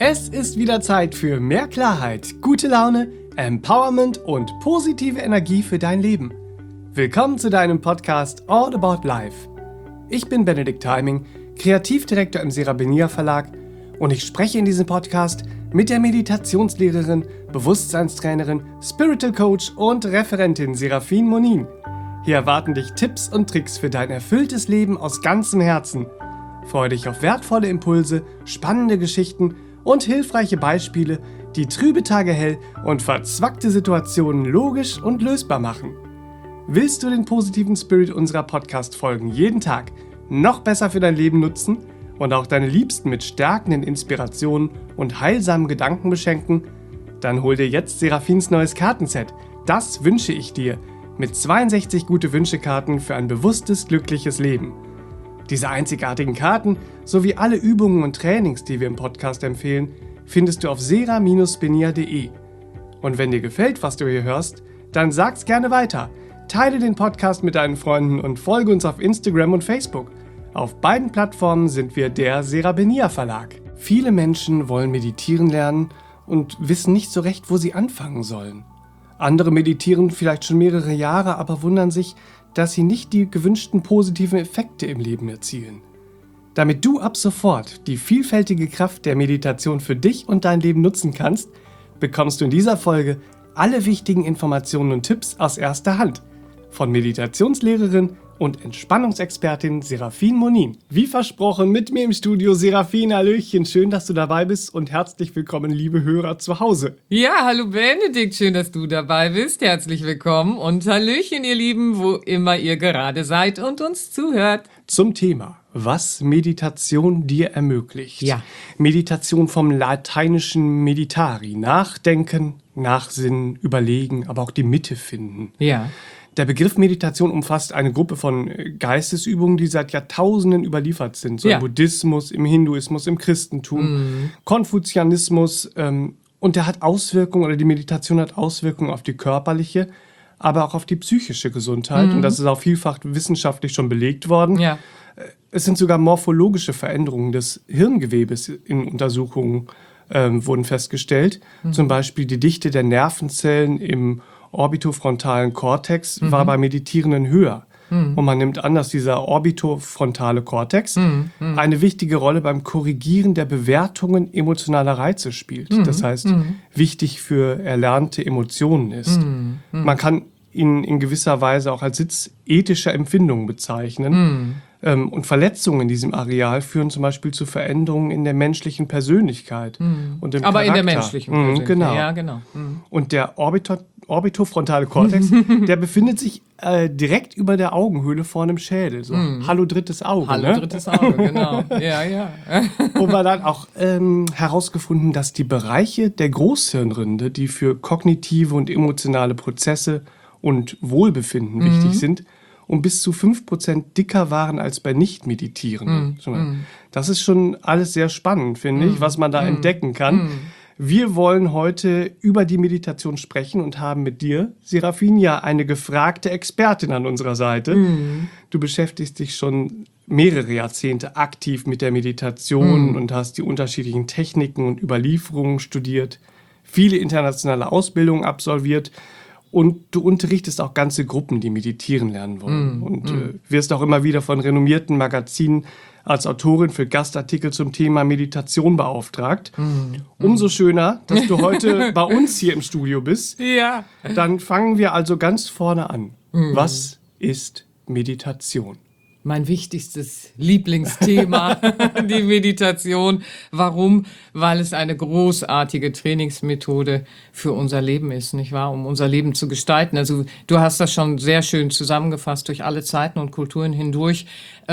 Es ist wieder Zeit für mehr Klarheit, gute Laune, Empowerment und positive Energie für dein Leben. Willkommen zu deinem Podcast All About Life. Ich bin Benedikt Heiming, Kreativdirektor im Serabenia Verlag und ich spreche in diesem Podcast mit der Meditationslehrerin, Bewusstseinstrainerin, Spiritual Coach und Referentin Serafin Monin. Hier erwarten dich Tipps und Tricks für dein erfülltes Leben aus ganzem Herzen. Freue dich auf wertvolle Impulse, spannende Geschichten und hilfreiche Beispiele, die trübe Tage hell und verzwackte Situationen logisch und lösbar machen. Willst du den positiven Spirit unserer Podcast-Folgen jeden Tag noch besser für dein Leben nutzen und auch deine Liebsten mit stärkenden Inspirationen und heilsamen Gedanken beschenken? Dann hol dir jetzt Serafins neues Kartenset. Das wünsche ich dir mit 62 Gute-Wünsche-Karten für ein bewusstes, glückliches Leben. Diese einzigartigen Karten sowie alle Übungen und Trainings, die wir im Podcast empfehlen, findest du auf sera-spenia.de. Und wenn dir gefällt, was du hier hörst, dann sag's gerne weiter. Teile den Podcast mit deinen Freunden und folge uns auf Instagram und Facebook. Auf beiden Plattformen sind wir der Serabenia Verlag. Viele Menschen wollen meditieren lernen und wissen nicht so recht, wo sie anfangen sollen. Andere meditieren vielleicht schon mehrere Jahre, aber wundern sich, dass sie nicht die gewünschten positiven Effekte im Leben erzielen. Damit du ab sofort die vielfältige Kraft der Meditation für dich und dein Leben nutzen kannst, bekommst du in dieser Folge alle wichtigen Informationen und Tipps aus erster Hand von Meditationslehrerin und Entspannungsexpertin Serafin Monin. Wie versprochen, mit mir im Studio Serafin. Hallöchen, schön, dass du dabei bist und herzlich willkommen, liebe Hörer zu Hause. Ja, hallo Benedikt, schön, dass du dabei bist. Herzlich willkommen und Hallöchen, ihr Lieben, wo immer ihr gerade seid und uns zuhört. Zum Thema, was Meditation dir ermöglicht. Ja. Meditation vom lateinischen meditari, nachdenken, nachsinnen, überlegen, aber auch die Mitte finden. Ja. Der Begriff Meditation umfasst eine Gruppe von Geistesübungen, die seit Jahrtausenden überliefert sind. So im Buddhismus, im Hinduismus, im Christentum, Konfuzianismus. Und der hat Auswirkungen, oder die Meditation hat Auswirkungen auf die körperliche, aber auch auf die psychische Gesundheit. Und das ist auch vielfach wissenschaftlich schon belegt worden. Ja. Es sind sogar morphologische Veränderungen des Hirngewebes in Untersuchungen wurden festgestellt. Zum Beispiel die Dichte der Nervenzellen im orbitofrontalen Kortex war bei Meditierenden höher. Und man nimmt an, dass dieser orbitofrontale Kortex eine wichtige Rolle beim Korrigieren der Bewertungen emotionaler Reize spielt. Das heißt, wichtig für erlernte Emotionen ist. Man kann ihn in gewisser Weise auch als Sitz ethischer Empfindungen bezeichnen. Und Verletzungen in diesem Areal führen zum Beispiel zu Veränderungen in der menschlichen Persönlichkeit und im Aber Charakter. in der menschlichen Persönlichkeit. Genau. Ja, genau. Und der orbitofrontale Kortex, der befindet sich direkt über der Augenhöhle vor einem Schädel. So, hallo drittes Auge. Hallo drittes Auge, genau. Ja. Und man hat auch herausgefunden, dass die Bereiche der Großhirnrinde, die für kognitive und emotionale Prozesse und Wohlbefinden wichtig sind, um bis zu 5% dicker waren als bei Nicht-Meditierenden. Das ist schon alles sehr spannend, finde ich, was man da entdecken kann. Wir wollen heute über die Meditation sprechen und haben mit dir, Serafin, ja eine gefragte Expertin an unserer Seite. Du beschäftigst dich schon mehrere Jahrzehnte aktiv mit der Meditation und hast die unterschiedlichen Techniken und Überlieferungen studiert, viele internationale Ausbildungen absolviert. Und du unterrichtest auch ganze Gruppen, die meditieren lernen wollen. Und wirst auch immer wieder von renommierten Magazinen als Autorin für Gastartikel zum Thema Meditation beauftragt. Umso schöner, dass du heute bei uns hier im Studio bist. Ja. Dann fangen wir also ganz vorne an. Was ist Meditation? Mein wichtigstes Lieblingsthema, die Meditation. Warum? Weil es eine großartige Trainingsmethode für unser Leben ist, nicht wahr? Um unser Leben zu gestalten. Also du hast das schon sehr schön zusammengefasst. Durch alle Zeiten und Kulturen hindurch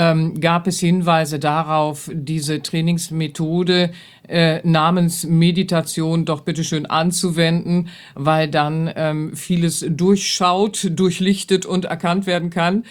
gab es Hinweise darauf, diese Trainingsmethode namens Meditation doch bitteschön anzuwenden, weil dann vieles durchschaut, durchlichtet und erkannt werden kann.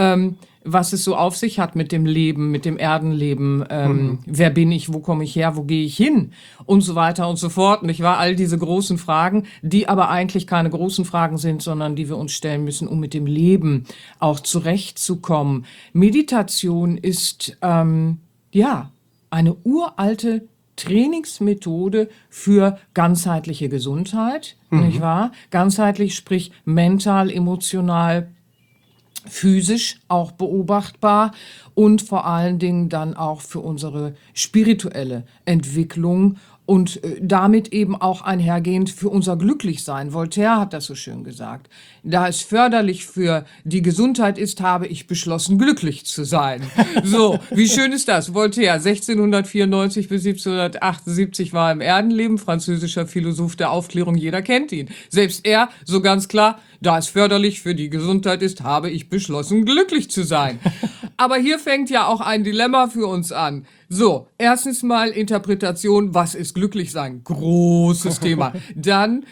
Was es so auf sich hat mit dem Leben, mit dem Erdenleben, wer bin ich, wo komme ich her, wo gehe ich hin und so weiter und so fort. Nicht wahr? All diese großen Fragen, die aber eigentlich keine großen Fragen sind, sondern die wir uns stellen müssen, um mit dem Leben auch zurechtzukommen. Meditation ist, eine uralte Trainingsmethode für ganzheitliche Gesundheit, nicht wahr? Ganzheitlich, sprich mental, emotional, physisch auch beobachtbar und vor allen Dingen dann auch für unsere spirituelle Entwicklung und damit eben auch einhergehend für unser Glücklichsein. Voltaire hat das so schön gesagt. Da es förderlich für die Gesundheit ist, habe ich beschlossen, glücklich zu sein. So, wie schön ist das? Voltaire, 1694 bis 1778 war im Erdenleben, französischer Philosoph der Aufklärung, jeder kennt ihn. Selbst er, so ganz klar, da es förderlich für die Gesundheit ist, habe ich beschlossen, glücklich zu sein. Aber hier fängt ja auch ein Dilemma für uns an. So, erstens mal Interpretation, was ist glücklich sein? Großes Thema. Dann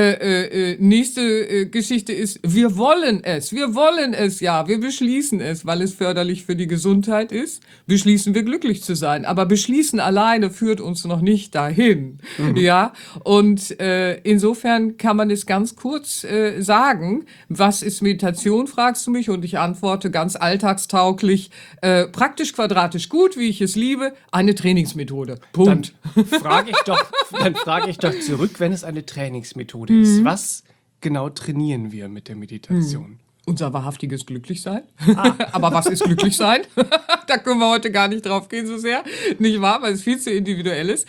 nächste Geschichte ist, wir wollen es ja, wir beschließen es, weil es förderlich für die Gesundheit ist, beschließen wir glücklich zu sein. Aber beschließen alleine führt uns noch nicht dahin. Ja, und insofern kann man es ganz kurz sagen, was ist Meditation, fragst du mich, und ich antworte ganz alltagstauglich, praktisch quadratisch gut, wie ich es liebe, eine Trainingsmethode. Punkt. Dann frage ich doch zurück, wenn es eine Trainingsmethode ist. Was genau trainieren wir mit der Meditation? Unser wahrhaftiges Glücklichsein. Aber was ist Glücklichsein? Da können wir heute gar nicht drauf gehen so sehr, nicht wahr? Weil es viel zu individuell ist.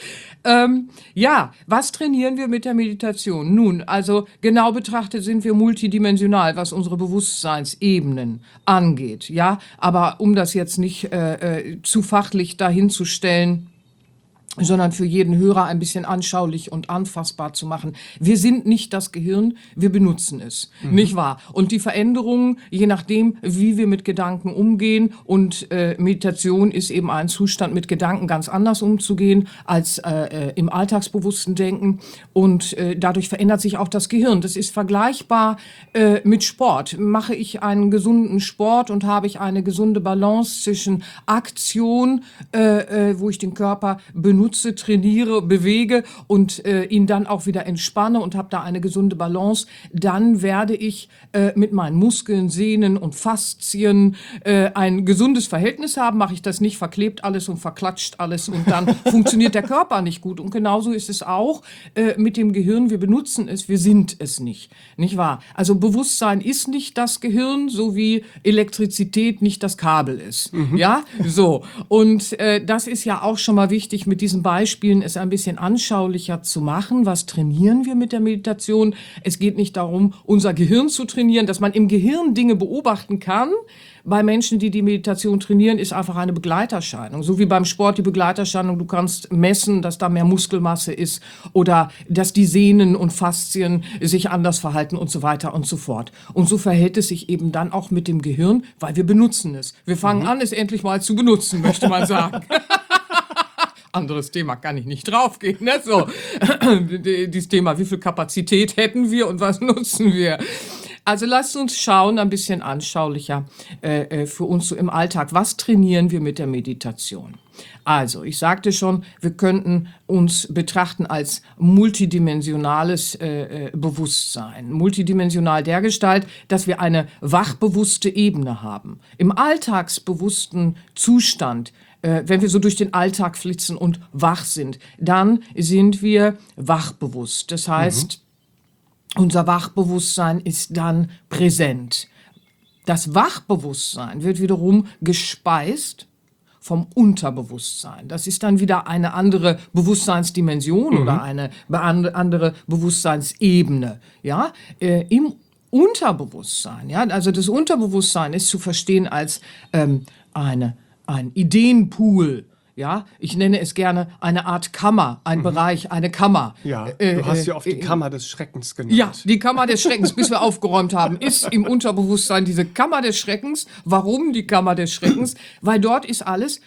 Ja, was trainieren wir mit der Meditation? Nun, also genau betrachtet sind wir multidimensional, was unsere Bewusstseinsebenen angeht. Ja, aber um das jetzt nicht zu fachlich dahinzustellen, sondern für jeden Hörer ein bisschen anschaulich und anfassbar zu machen. Wir sind nicht das Gehirn, wir benutzen es, nicht wahr? Und die Veränderungen, je nachdem, wie wir mit Gedanken umgehen, und Meditation ist eben ein Zustand, mit Gedanken ganz anders umzugehen als im alltagsbewussten Denken, und dadurch verändert sich auch das Gehirn. Das ist vergleichbar mit Sport. Mache ich einen gesunden Sport und habe ich eine gesunde Balance zwischen Aktion, wo ich den Körper benutze, trainiere, bewege und ihn dann auch wieder entspanne und habe da eine gesunde Balance, dann werde ich mit meinen Muskeln, Sehnen und Faszien ein gesundes Verhältnis haben. Mache ich das nicht, verklebt alles und verklatscht alles, und dann funktioniert der Körper nicht gut. Und genauso ist es auch mit dem Gehirn. Wir benutzen es, wir sind es nicht. Nicht wahr? Also Bewusstsein ist nicht das Gehirn, so wie Elektrizität nicht das Kabel ist. Ja, so. Und das ist ja auch schon mal wichtig, mit diesen Beispielen es ein bisschen anschaulicher zu machen. Was trainieren wir mit der Meditation? Es geht nicht darum, unser Gehirn zu trainieren, dass man im Gehirn Dinge beobachten kann. Bei Menschen, die die Meditation trainieren, ist einfach eine Begleiterscheinung. So wie beim Sport die Begleiterscheinung, du kannst messen, dass da mehr Muskelmasse ist oder dass die Sehnen und Faszien sich anders verhalten und so weiter und so fort. Und so verhält es sich eben dann auch mit dem Gehirn, weil wir benutzen es. Wir fangen an, es endlich mal zu benutzen, möchte man sagen. Anderes Thema, kann ich nicht draufgehen. Ne? So, dieses Thema, wie viel Kapazität hätten wir und was nutzen wir? Also lasst uns schauen, ein bisschen anschaulicher für uns so im Alltag. Was trainieren wir mit der Meditation? Also, ich sagte schon, wir könnten uns betrachten als multidimensionales Bewusstsein. Multidimensional dergestalt, dass wir eine wachbewusste Ebene haben. Im alltagsbewussten Zustand, wenn wir so durch den Alltag flitzen und wach sind, dann sind wir wachbewusst. Das heißt, unser Wachbewusstsein ist dann präsent. Das Wachbewusstsein wird wiederum gespeist vom Unterbewusstsein. Das ist dann wieder eine andere Bewusstseinsdimension oder eine andere Bewusstseinsebene. Ja? Im Unterbewusstsein, ja? Also das Unterbewusstsein ist zu verstehen als ein Ideenpool. Ja, ich nenne es gerne eine Art Kammer, ein Bereich, eine Kammer. Ja, du hast ja oft die Kammer des Schreckens genannt. Ja, die Kammer des Schreckens, bis wir aufgeräumt haben, ist im Unterbewusstsein diese Kammer des Schreckens. Warum die Kammer des Schreckens? Weil dort ist alles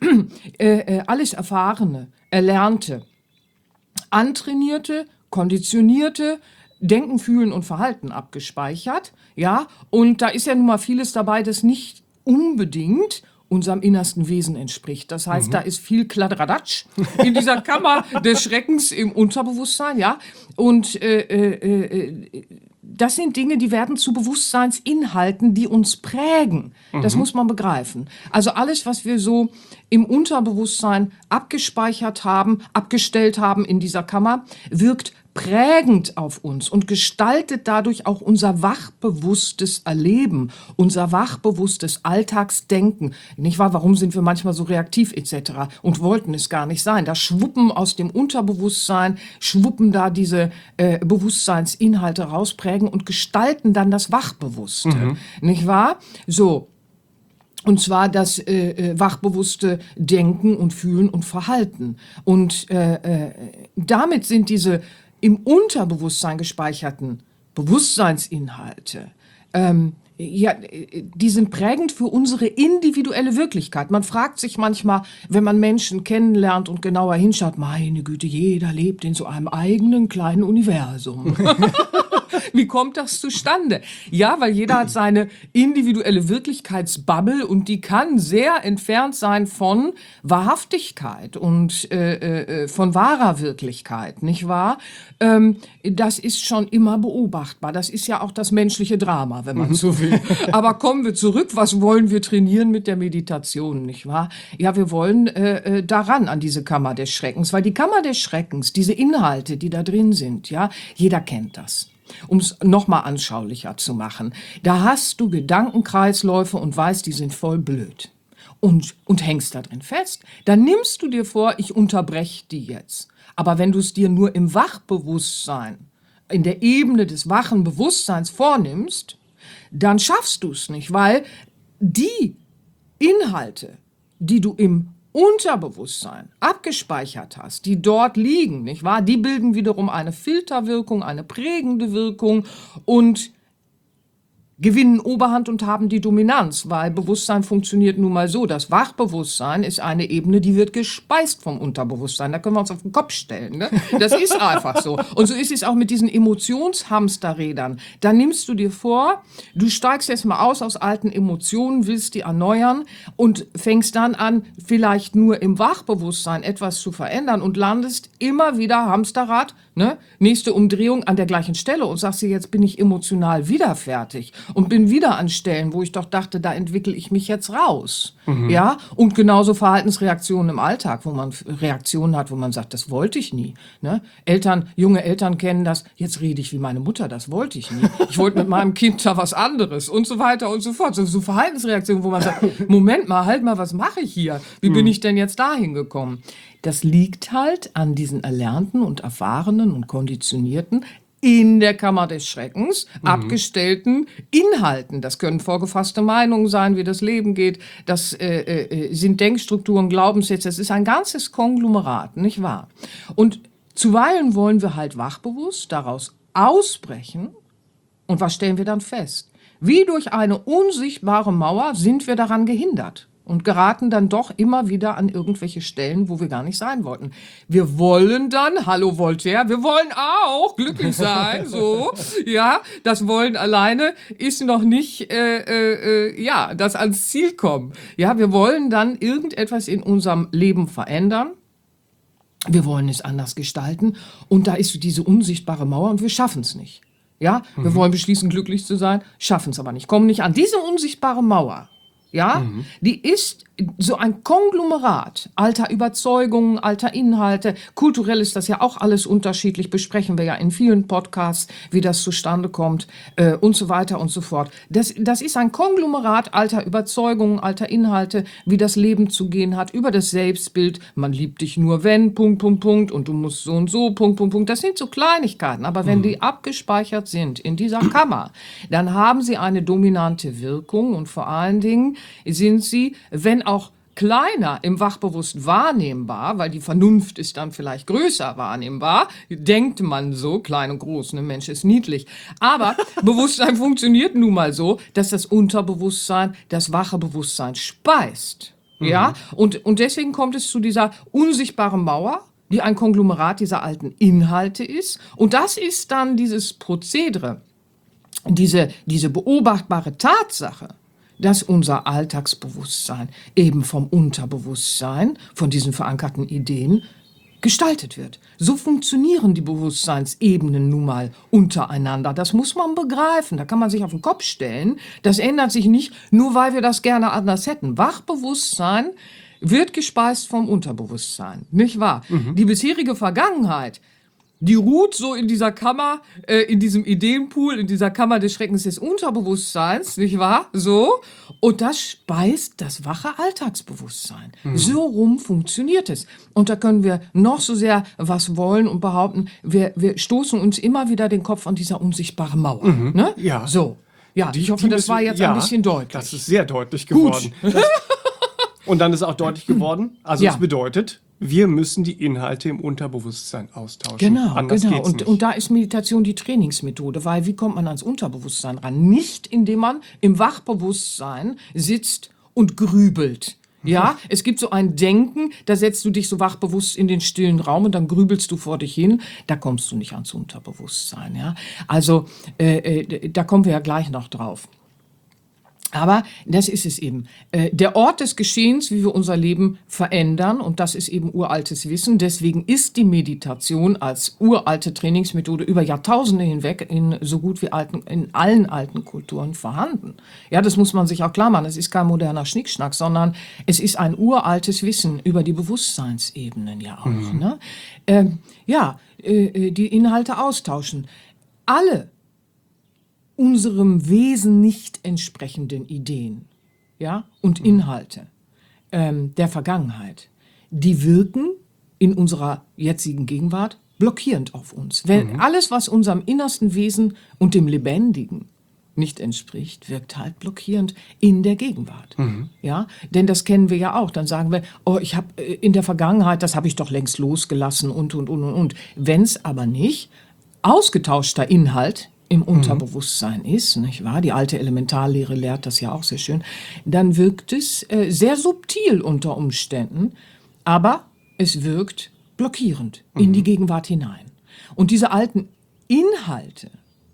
Erfahrene, Erlernte, Antrainierte, Konditionierte, Denken, Fühlen und Verhalten abgespeichert. Ja, und da ist ja nun mal vieles dabei, das nicht unbedingt unserem innersten Wesen entspricht. Das heißt, da ist viel Kladderadatsch in dieser Kammer des Schreckens im Unterbewusstsein, ja. Und das sind Dinge, die werden zu Bewusstseinsinhalten, die uns prägen. Das muss man begreifen. Also alles, was wir so im Unterbewusstsein abgespeichert haben, abgestellt haben in dieser Kammer, wirkt prägend auf uns und gestaltet dadurch auch unser wachbewusstes Erleben, unser wachbewusstes Alltagsdenken. Nicht wahr? Warum sind wir manchmal so reaktiv etc. und wollten es gar nicht sein? Da schwuppen aus dem Unterbewusstsein, schwuppen da diese Bewusstseinsinhalte raus, prägen und gestalten dann das Wachbewusste. Nicht wahr? So. Und zwar das wachbewusste Denken und Fühlen und Verhalten. Und damit sind diese im Unterbewusstsein gespeicherten Bewusstseinsinhalte, die sind prägend für unsere individuelle Wirklichkeit. Man fragt sich manchmal, wenn man Menschen kennenlernt und genauer hinschaut, meine Güte, jeder lebt in so einem eigenen kleinen Universum. Wie kommt das zustande? Ja, weil jeder hat seine individuelle Wirklichkeitsbubble und die kann sehr entfernt sein von Wahrhaftigkeit und von wahrer Wirklichkeit, nicht wahr? Das ist schon immer beobachtbar. Das ist ja auch das menschliche Drama, wenn man so will. Aber kommen wir zurück. Was wollen wir trainieren mit der Meditation, nicht wahr? Ja, wir wollen daran, an diese Kammer des Schreckens, weil die Kammer des Schreckens, diese Inhalte, die da drin sind, ja, jeder kennt das. Um es nochmal anschaulicher zu machen. Da hast du Gedankenkreisläufe und weißt, die sind voll blöd. Und hängst da drin fest. Dann nimmst du dir vor, ich unterbreche die jetzt. Aber wenn du es dir nur im Wachbewusstsein, in der Ebene des wachen Bewusstseins vornimmst, dann schaffst du es nicht, weil die Inhalte, die du im Unterbewusstsein abgespeichert hast, die dort liegen, nicht wahr? Die bilden wiederum eine Filterwirkung, eine prägende Wirkung und gewinnen Oberhand und haben die Dominanz, weil Bewusstsein funktioniert nun mal so. Das Wachbewusstsein ist eine Ebene, die wird gespeist vom Unterbewusstsein. Da können wir uns auf den Kopf stellen. Ne? Das ist einfach so. Und so ist es auch mit diesen Emotionshamsterrädern. Da nimmst du dir vor, du steigst jetzt mal aus alten Emotionen, willst die erneuern und fängst dann an, vielleicht nur im Wachbewusstsein etwas zu verändern und landest immer wieder Hamsterrad, ne? Nächste Umdrehung an der gleichen Stelle und sagst dir, jetzt bin ich emotional wieder fertig und bin wieder an Stellen, wo ich doch dachte, da entwickle ich mich jetzt raus. Ja, und genauso Verhaltensreaktionen im Alltag, wo man Reaktionen hat, wo man sagt, das wollte ich nie. Ne? Junge Eltern kennen das, jetzt rede ich wie meine Mutter, das wollte ich nie. Ich wollte mit meinem Kind da was anderes und so weiter und so fort. So Verhaltensreaktionen, wo man sagt, Moment mal, halt mal, was mache ich hier? Wie bin ich denn jetzt dahin gekommen? Das liegt halt an diesen erlernten und erfahrenen und konditionierten, in der Kammer des Schreckens abgestellten Inhalten. Das können vorgefasste Meinungen sein, wie das Leben geht. Das sind Denkstrukturen, Glaubenssätze. Das ist ein ganzes Konglomerat, nicht wahr? Und zuweilen wollen wir halt wachbewusst daraus ausbrechen. Und was stellen wir dann fest? Wie durch eine unsichtbare Mauer sind wir daran gehindert. Und geraten dann doch immer wieder an irgendwelche Stellen, wo wir gar nicht sein wollten. Wir wollen dann, hallo Voltaire, wir wollen auch glücklich sein, so, ja, das Wollen alleine ist noch nicht, das ans Ziel kommen. Ja, wir wollen dann irgendetwas in unserem Leben verändern. Wir wollen es anders gestalten und da ist diese unsichtbare Mauer und wir schaffen es nicht. Ja, wir wollen beschließen, glücklich zu sein, schaffen es aber nicht, kommen nicht an diese unsichtbare Mauer. Ja, die ist so ein Konglomerat alter Überzeugungen, alter Inhalte. Kulturell ist das ja auch alles unterschiedlich, besprechen wir ja in vielen Podcasts, wie das zustande kommt und so weiter und so fort. Das ist ein Konglomerat alter Überzeugungen, alter Inhalte, wie das Leben zu gehen hat, über das Selbstbild. Man liebt dich nur wenn, und du musst so und so, Das sind so Kleinigkeiten, aber wenn die abgespeichert sind in dieser Kammer, dann haben sie eine dominante Wirkung und vor allen Dingen sind sie, wenn auch kleiner im Wachbewusst wahrnehmbar, weil die Vernunft ist dann vielleicht größer wahrnehmbar, denkt man so, klein und groß, ein Mensch ist niedlich, aber Bewusstsein funktioniert nun mal so, dass das Unterbewusstsein das wache Bewusstsein speist. Ja, und deswegen kommt es zu dieser unsichtbaren Mauer, die ein Konglomerat dieser alten Inhalte ist, und das ist dann dieses Prozedere, diese beobachtbare Tatsache, dass unser Alltagsbewusstsein eben vom Unterbewusstsein, von diesen verankerten Ideen, gestaltet wird. So funktionieren die Bewusstseinsebenen nun mal untereinander. Das muss man begreifen. Da kann man sich auf den Kopf stellen. Das ändert sich nicht, nur weil wir das gerne anders hätten. Wachbewusstsein wird gespeist vom Unterbewusstsein, nicht wahr? Die bisherige Vergangenheit, die ruht so in dieser Kammer, in diesem Ideenpool, in dieser Kammer des Schreckens des Unterbewusstseins, nicht wahr? So. Und das speist das wache Alltagsbewusstsein. So rum funktioniert es. Und da können wir noch so sehr was wollen und behaupten, wir stoßen uns immer wieder den Kopf an dieser unsichtbaren Mauer. Ne? Ja. So. Ja, ich hoffe, das war jetzt ein bisschen deutlich. Das ist sehr deutlich geworden. Und dann ist auch deutlich geworden, also es bedeutet, wir müssen die Inhalte im Unterbewusstsein austauschen. Genau. Geht's nicht. Und da ist Meditation die Trainingsmethode, weil wie kommt man ans Unterbewusstsein ran? Nicht, indem man im Wachbewusstsein sitzt und grübelt. Ja, es gibt so ein Denken, da setzt du dich so wachbewusst in den stillen Raum und dann grübelst du vor dich hin. Da kommst du nicht ans Unterbewusstsein. Ja, also da kommen wir ja gleich noch drauf. Aber das ist es eben. Der Ort des Geschehens, wie wir unser Leben verändern, und das ist eben uraltes Wissen. Deswegen ist die Meditation als uralte Trainingsmethode über Jahrtausende hinweg in so gut wie in allen alten Kulturen vorhanden. Ja, das muss man sich auch klar machen. Es ist kein moderner Schnickschnack, sondern es ist ein uraltes Wissen über die Bewusstseinsebenen ja auch. Ne? Die Inhalte austauschen. Alle unserem Wesen nicht entsprechenden Ideen, ja, und Inhalte der Vergangenheit, die wirken in unserer jetzigen Gegenwart blockierend auf uns. Wenn alles, was unserem innersten Wesen und dem Lebendigen nicht entspricht, wirkt halt blockierend in der Gegenwart. Ja, denn das kennen wir ja auch. Dann sagen wir, oh, ich habe in der Vergangenheit, das habe ich doch längst losgelassen und. Wenn es aber nicht ausgetauschter Inhalt im Unterbewusstsein ist, nicht wahr? Die alte Elementarlehre lehrt das ja auch sehr schön. Dann wirkt es sehr subtil unter Umständen, aber es wirkt blockierend in die Gegenwart hinein. Und diese alten Inhalte,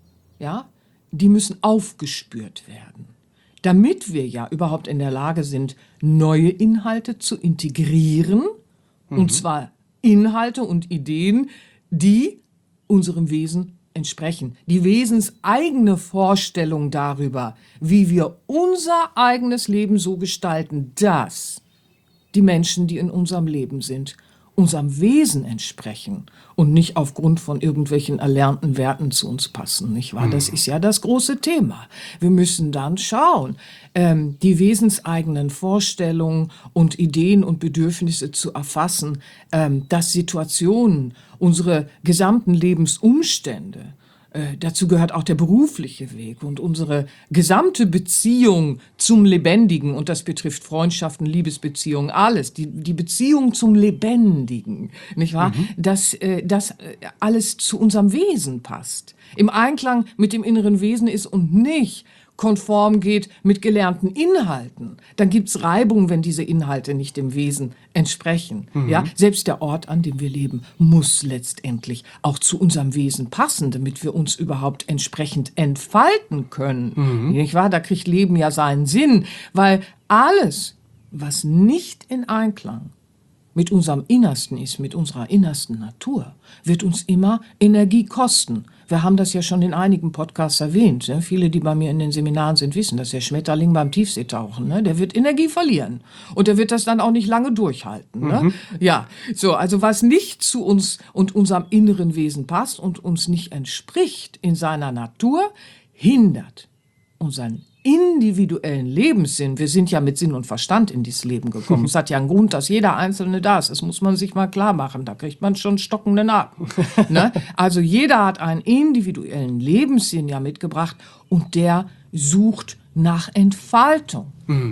ja, die müssen aufgespürt werden, damit wir ja überhaupt in der Lage sind, neue Inhalte zu integrieren, und zwar Inhalte und Ideen, die unserem Wesen entsprechen. Die wesenseigene Vorstellung darüber, wie wir unser eigenes Leben so gestalten, dass die Menschen, die in unserem Leben sind, unserem Wesen entsprechen und nicht aufgrund von irgendwelchen erlernten Werten zu uns passen, nicht wahr? Das ist ja das große Thema. Wir müssen dann schauen, die wesenseigenen Vorstellungen und Ideen und Bedürfnisse zu erfassen, dass Situationen, unsere gesamten Lebensumstände, dazu gehört auch der berufliche Weg und unsere gesamte Beziehung zum Lebendigen, und das betrifft Freundschaften, Liebesbeziehungen, alles, die Beziehung zum Lebendigen, nicht wahr? Dass das alles zu unserem Wesen passt, im Einklang mit dem inneren Wesen ist und nicht konform geht mit gelernten Inhalten. Dann gibt's Reibung, wenn diese Inhalte nicht dem Wesen entsprechen. Ja? Selbst der Ort, an dem wir leben, muss letztendlich auch zu unserem Wesen passen, damit wir uns überhaupt entsprechend entfalten können. Nicht wahr? Da kriegt Leben ja seinen Sinn, weil alles, was nicht in Einklang mit unserem Innersten ist, mit unserer innersten Natur, wird uns immer Energie kosten. Wir haben das ja schon in einigen Podcasts erwähnt. Ne? Viele, die bei mir in den Seminaren sind, wissen, dass der Schmetterling beim Tiefseetauchen, ne? Der wird Energie verlieren. Und der wird das dann auch nicht lange durchhalten. Ne? Ja, so, also was nicht zu uns und unserem inneren Wesen passt und uns nicht entspricht in seiner Natur, hindert unseren individuellen Lebenssinn. Wir sind ja mit Sinn und Verstand in dieses Leben gekommen. Es hat ja einen Grund, dass jeder Einzelne da ist. Das muss man sich mal klar machen. Da kriegt man schon stockende Nacken. Ne? Also jeder hat einen individuellen Lebenssinn ja mitgebracht und der sucht nach Entfaltung.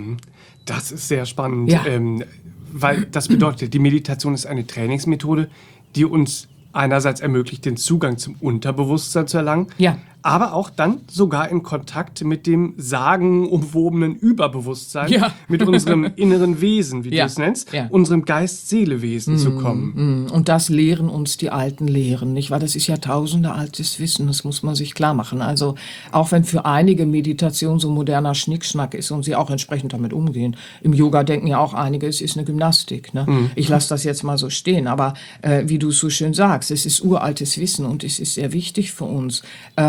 Das ist sehr spannend, Ja. weil das bedeutet, die Meditation ist eine Trainingsmethode, die uns einerseits ermöglicht, den Zugang zum Unterbewusstsein zu erlangen, Ja. aber auch dann sogar in Kontakt mit dem sagenumwobenen Überbewusstsein, Ja. mit unserem inneren Wesen, wie Ja. du es nennst, Ja. unserem Geist-Seele-Wesen zu kommen. Und das lehren uns die alten Lehren, nicht wahr? Das ist Jahrtausende altes Wissen, das muss man sich klar machen. Also auch wenn für einige Meditation so moderner Schnickschnack ist und sie auch entsprechend damit umgehen. Im Yoga denken ja auch einige, es ist eine Gymnastik. Ne? Ich lasse das jetzt mal so stehen, aber wie du es so schön sagst, es ist uraltes Wissen und es ist sehr wichtig für uns,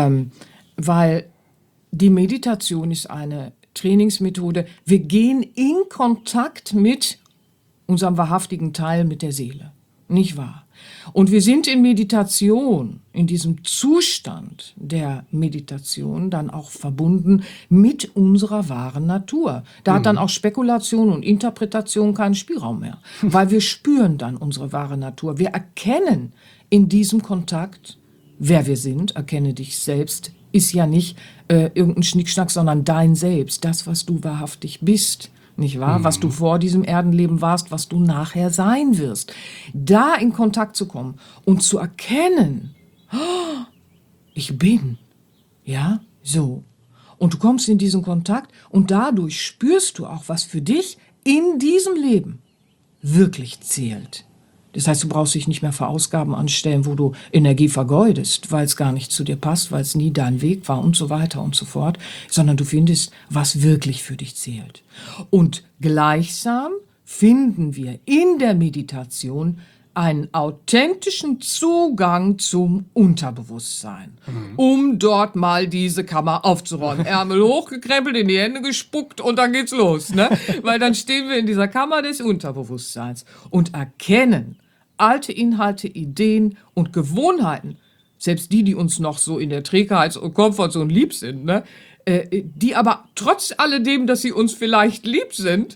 weil die Meditation ist eine Trainingsmethode. Wir gehen in Kontakt mit unserem wahrhaftigen Teil, mit der Seele. Nicht wahr? Und wir sind in Meditation, in diesem Zustand der Meditation, dann auch verbunden mit unserer wahren Natur. Da hat dann auch Spekulation und Interpretation keinen Spielraum mehr, weil wir spüren dann unsere wahre Natur. Wir erkennen in diesem Kontakt, wer wir sind. Erkenne dich selbst ist ja nicht irgendein Schnickschnack, sondern dein Selbst, das, was du wahrhaftig bist. Nicht wahr? Was du vor diesem Erdenleben warst, was du nachher sein wirst. Da in Kontakt zu kommen und zu erkennen, oh, ich bin. Ja, so. Und du kommst in diesen Kontakt und dadurch spürst du auch, was für dich in diesem Leben wirklich zählt. Das heißt, du brauchst dich nicht mehr für Ausgaben anstellen, wo du Energie vergeudest, weil es gar nicht zu dir passt, weil es nie dein Weg war und so weiter und so fort, sondern du findest, was wirklich für dich zählt. Und gleichsam finden wir in der Meditation einen authentischen Zugang zum Unterbewusstsein, um dort mal diese Kammer aufzuräumen. Ärmel hochgekrempelt, in die Hände gespuckt und dann geht's los. Ne? Weil dann stehen wir in dieser Kammer des Unterbewusstseins und erkennen alte Inhalte, Ideen und Gewohnheiten, selbst die uns noch so in der Trägheit und Komfortzone lieb sind, ne? Die aber trotz alledem, dass sie uns vielleicht lieb sind,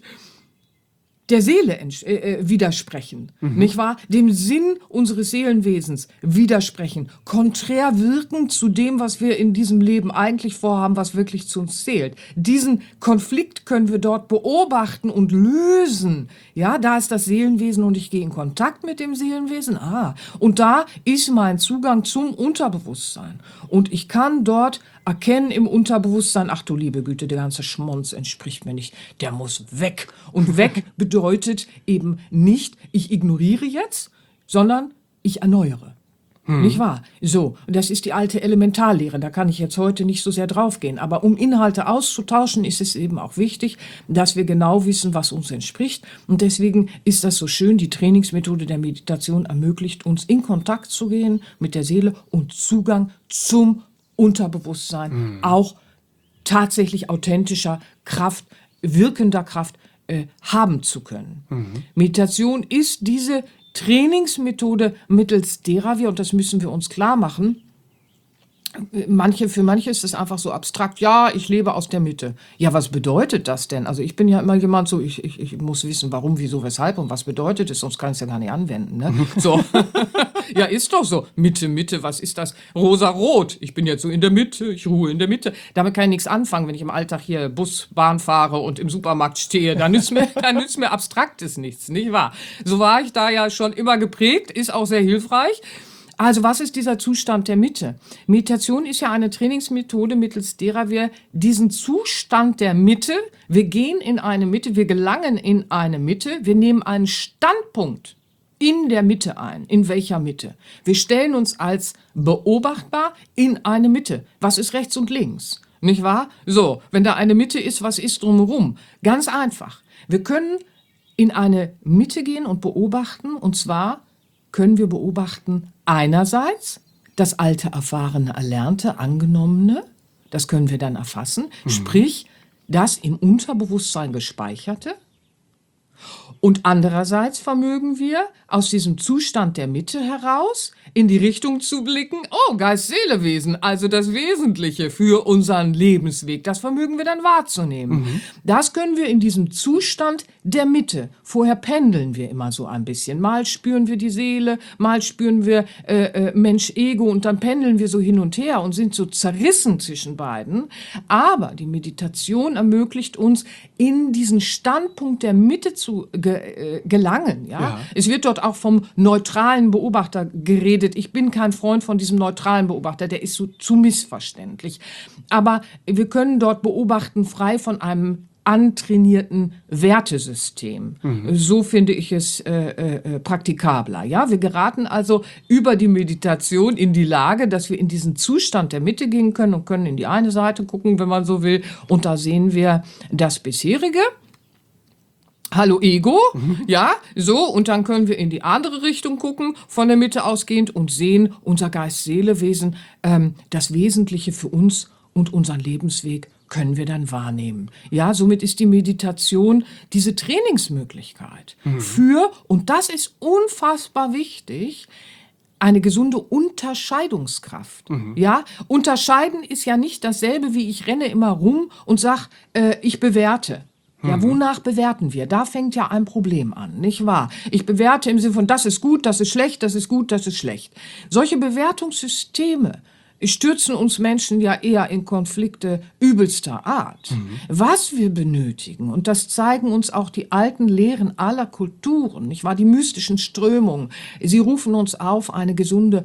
der Seele widersprechen, nicht wahr? Dem Sinn unseres Seelenwesens widersprechen, konträr wirken zu dem, was wir in diesem Leben eigentlich vorhaben, was wirklich zu uns zählt. Diesen Konflikt können wir dort beobachten und lösen. Ja, da ist das Seelenwesen und ich gehe in Kontakt mit dem Seelenwesen. Und da ist mein Zugang zum Unterbewusstsein. Und ich kann dort erkennen im Unterbewusstsein, ach du liebe Güte, der ganze Schmonz entspricht mir nicht, der muss weg. Und weg bedeutet eben nicht, ich ignoriere jetzt, sondern ich erneuere. Nicht wahr? So, und das ist die alte Elementarlehre, da kann ich jetzt heute nicht so sehr draufgehen. Aber um Inhalte auszutauschen, ist es eben auch wichtig, dass wir genau wissen, was uns entspricht. Und deswegen ist das so schön, die Trainingsmethode der Meditation ermöglicht uns, in Kontakt zu gehen mit der Seele und Zugang zum Unterbewusstsein, auch tatsächlich authentischer Kraft, wirkender Kraft haben zu können. Meditation ist diese Trainingsmethode, mittels derer wir, und das müssen wir uns klar machen, für manche ist es einfach so abstrakt, ja, ich lebe aus der Mitte. Ja, was bedeutet das denn? Also ich bin ja immer jemand so, ich muss wissen, warum, wieso, weshalb und was bedeutet es, sonst kann ich es ja gar nicht anwenden. Ne? So, ja, ist doch so. Mitte, was ist das? Rosa-rot. Ich bin jetzt so in der Mitte, ich ruhe in der Mitte. Damit kann ich nichts anfangen, wenn ich im Alltag hier Bus, Bahn fahre und im Supermarkt stehe. Dann nützt mir Abstraktes nichts, nicht wahr? So war ich da ja schon immer geprägt, ist auch sehr hilfreich. Also was ist dieser Zustand der Mitte? Meditation ist ja eine Trainingsmethode, mittels derer wir diesen Zustand der Mitte, wir gehen in eine Mitte, wir gelangen in eine Mitte, wir nehmen einen Standpunkt in der Mitte ein. In welcher Mitte? Wir stellen uns als beobachtbar in eine Mitte. Was ist rechts und links? Nicht wahr? So, wenn da eine Mitte ist, was ist drumherum? Ganz einfach. Wir können in eine Mitte gehen und beobachten, und zwar können wir beobachten einerseits das alte, erfahrene, erlernte, angenommene, das können wir dann erfassen, sprich das im Unterbewusstsein gespeicherte. Und andererseits vermögen wir aus diesem Zustand der Mitte heraus in die Richtung zu blicken, oh, Geist-Seele-Wesen, also das Wesentliche für unseren Lebensweg, das vermögen wir dann wahrzunehmen. Das können wir in diesem Zustand der Mitte. Vorher pendeln wir immer so ein bisschen. Mal spüren wir die Seele, mal spüren wir Mensch-Ego und dann pendeln wir so hin und her und sind so zerrissen zwischen beiden. Aber die Meditation ermöglicht uns, in diesen Standpunkt der Mitte zu zu gelangen. Ja? Ja. Es wird dort auch vom neutralen Beobachter geredet. Ich bin kein Freund von diesem neutralen Beobachter, der ist so zu missverständlich. Aber wir können dort beobachten, frei von einem antrainierten Wertesystem. So finde ich es praktikabler. Ja? Wir geraten also über die Meditation in die Lage, dass wir in diesen Zustand der Mitte gehen können und können in die eine Seite gucken, wenn man so will. Und da sehen wir das bisherige. Hallo Ego, ja, so, und dann können wir in die andere Richtung gucken, von der Mitte ausgehend, und sehen unser Geist-Seele-Wesen, das Wesentliche für uns und unseren Lebensweg können wir dann wahrnehmen. Ja, somit ist die Meditation diese Trainingsmöglichkeit für, und das ist unfassbar wichtig, eine gesunde Unterscheidungskraft. Ja, unterscheiden ist ja nicht dasselbe, wie ich renne immer rum und sag, ich bewerte. Ja, wonach bewerten wir? Da fängt ja ein Problem an, nicht wahr? Ich bewerte im Sinne von, das ist gut, das ist schlecht, das ist gut, das ist schlecht. Solche Bewertungssysteme stürzen uns Menschen ja eher in Konflikte übelster Art. Was wir benötigen, und das zeigen uns auch die alten Lehren aller Kulturen, nicht wahr, die mystischen Strömungen, sie rufen uns auf, eine gesunde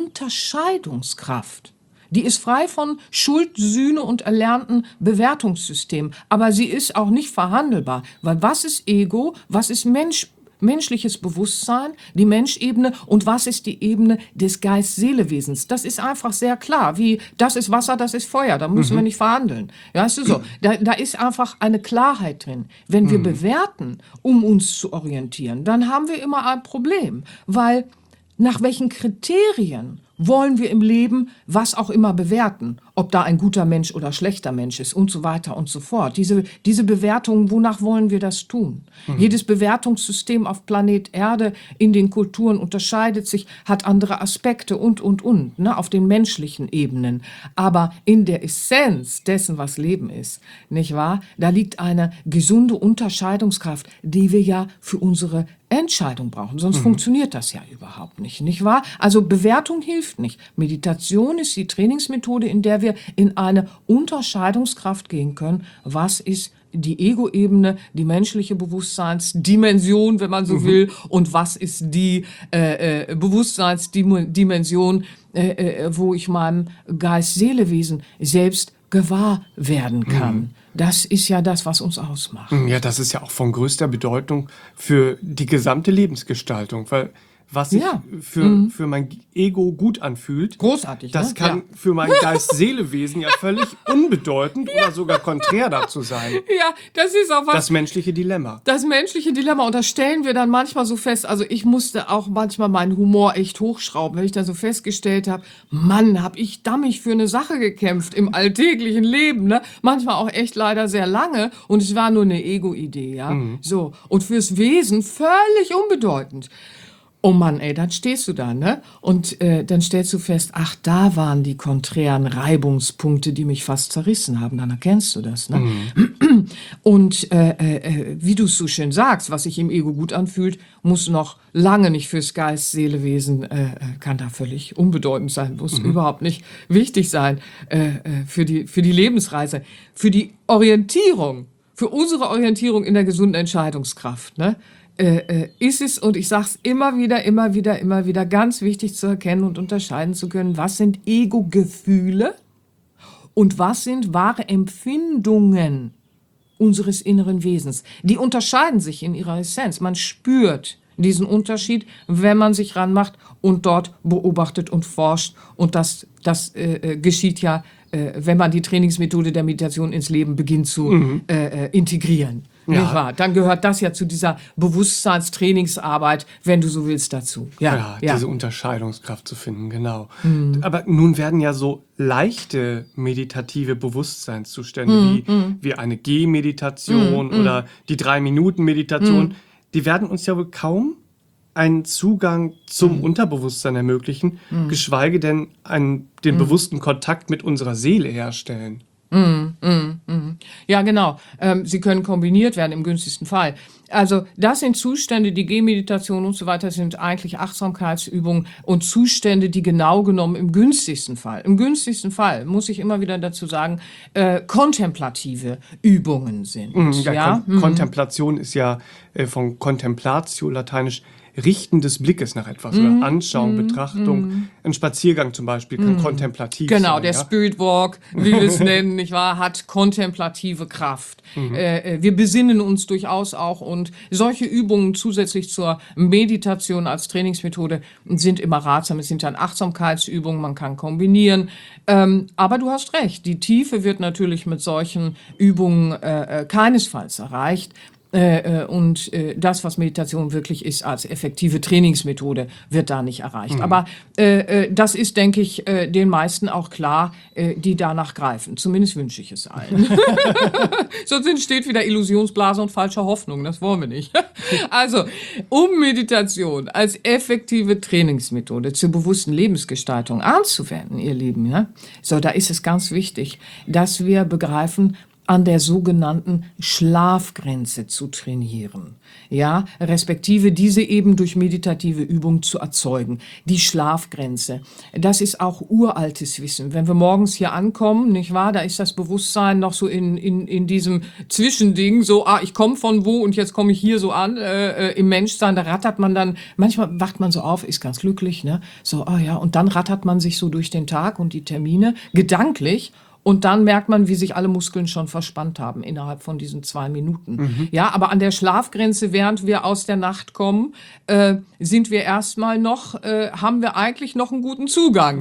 Unterscheidungskraft. Die ist frei von Schuld, Sühne und erlernten Bewertungssystemen. Aber sie ist auch nicht verhandelbar. Weil was ist Ego, was ist menschliches Bewusstsein, die Menschebene, und was ist die Ebene des Geist-Seele-Wesens? Das ist einfach sehr klar. Wie, das ist Wasser, das ist Feuer. Da müssen wir nicht verhandeln. Ja, ist so. Da ist einfach eine Klarheit drin. Wenn wir bewerten, um uns zu orientieren, dann haben wir immer ein Problem. Weil nach welchen Kriterien wollen wir im Leben was auch immer bewerten, ob da ein guter Mensch oder schlechter Mensch ist und so weiter und so fort. Diese Bewertungen, wonach wollen wir das tun? Jedes Bewertungssystem auf Planet Erde in den Kulturen unterscheidet sich, hat andere Aspekte und, ne, auf den menschlichen Ebenen. Aber in der Essenz dessen, was Leben ist, nicht wahr? Da liegt eine gesunde Unterscheidungskraft, die wir ja für unsere Entscheidung brauchen, sonst funktioniert das ja überhaupt nicht wahr? Also Bewertung hilft nicht. Meditation ist die Trainingsmethode, in der wir in eine Unterscheidungskraft gehen können. Was ist die Ego-Ebene, die menschliche Bewusstseinsdimension, wenn man so will, und was ist die Bewusstseinsdimension, wo ich meinem Geist-Seele-Wesen selbst gewahr werden kann. Das ist ja das, was uns ausmacht. Ja, das ist ja auch von größter Bedeutung für die gesamte Lebensgestaltung, weil was sich für mein Ego gut anfühlt, großartig, das ne? kann für mein Geist-Seele-Wesen ja völlig unbedeutend oder sogar konträr dazu sein. Ja, das ist auch was. Das menschliche Dilemma. Das menschliche Dilemma, und das stellen wir dann manchmal so fest, also ich musste auch manchmal meinen Humor echt hochschrauben, wenn ich dann so festgestellt habe, Mann, hab ich dammig für eine Sache gekämpft im alltäglichen Leben, ne? Manchmal auch echt leider sehr lange, und es war nur eine Ego-Idee, ja. So, und fürs Wesen völlig unbedeutend. Oh Mann, ey, dann stehst du da, ne? Und dann stellst du fest, ach, da waren die konträren Reibungspunkte, die mich fast zerrissen haben. Dann erkennst du das, ne? Und wie du es so schön sagst, was sich im Ego gut anfühlt, muss noch lange nicht fürs Geist-Seele-Wesen, kann da völlig unbedeutend sein, muss überhaupt nicht wichtig sein für die Lebensreise, für die Orientierung, für unsere Orientierung in der gesunden Entscheidungskraft, ne? Ist es, und ich sage es immer wieder, ganz wichtig zu erkennen und unterscheiden zu können, was sind Ego-Gefühle und was sind wahre Empfindungen unseres inneren Wesens. Die unterscheiden sich in ihrer Essenz. Man spürt diesen Unterschied, wenn man sich ranmacht und dort beobachtet und forscht. Und das geschieht ja, wenn man die Trainingsmethode der Meditation ins Leben beginnt zu integrieren. Ja. Nicht wahr? Dann gehört das ja zu dieser Bewusstseinstrainingsarbeit, wenn du so willst, dazu. Ja, diese Unterscheidungskraft zu finden, genau. Aber nun werden ja so leichte meditative Bewusstseinszustände wie eine Gehmeditation oder die 3-Minuten-Meditation, die werden uns ja wohl kaum einen Zugang zum Unterbewusstsein ermöglichen, geschweige denn den bewussten Kontakt mit unserer Seele herstellen. Ja, genau. Sie können kombiniert werden im günstigsten Fall. Also das sind Zustände, die Gehmeditation und so weiter sind eigentlich Achtsamkeitsübungen und Zustände, die genau genommen im günstigsten Fall, muss ich immer wieder dazu sagen, kontemplative Übungen sind. Kontemplation ist ja von Contemplatio lateinisch Richten des Blickes nach etwas oder Anschauung, Betrachtung. Ein Spaziergang zum Beispiel kann kontemplativ sein. Genau, der Spirit Walk, wie wir es nennen, nicht wahr, hat kontemplative Kraft. Wir besinnen uns durchaus auch und solche Übungen zusätzlich zur Meditation als Trainingsmethode sind immer ratsam. Es sind dann Achtsamkeitsübungen, man kann kombinieren. Aber du hast recht, die Tiefe wird natürlich mit solchen Übungen keinesfalls erreicht. Und das, was Meditation wirklich ist als effektive Trainingsmethode, wird da nicht erreicht. Aber das ist, denke ich, den meisten auch klar, die danach greifen. Zumindest wünsche ich es allen. Sonst entsteht wieder Illusionsblase und falsche Hoffnung. Das wollen wir nicht. Also, um Meditation als effektive Trainingsmethode zur bewussten Lebensgestaltung anzuwenden, ihr Lieben, ja? So, da ist es ganz wichtig, dass wir begreifen, an der sogenannten Schlafgrenze zu trainieren. Ja, respektive diese eben durch meditative Übung zu erzeugen. Die Schlafgrenze, das ist auch uraltes Wissen. Wenn wir morgens hier ankommen, nicht wahr, da ist das Bewusstsein noch so in diesem Zwischending, so, ich komme von wo und jetzt komme ich hier so an, im Menschsein, da rattert man dann, manchmal wacht man so auf, ist ganz glücklich, ne, so, und dann rattert man sich so durch den Tag und die Termine, gedanklich. Und dann merkt man, wie sich alle Muskeln schon verspannt haben innerhalb von diesen 2 Minuten. Ja, aber an der Schlafgrenze, während wir aus der Nacht kommen, sind wir erstmal noch, haben wir eigentlich noch einen guten Zugang.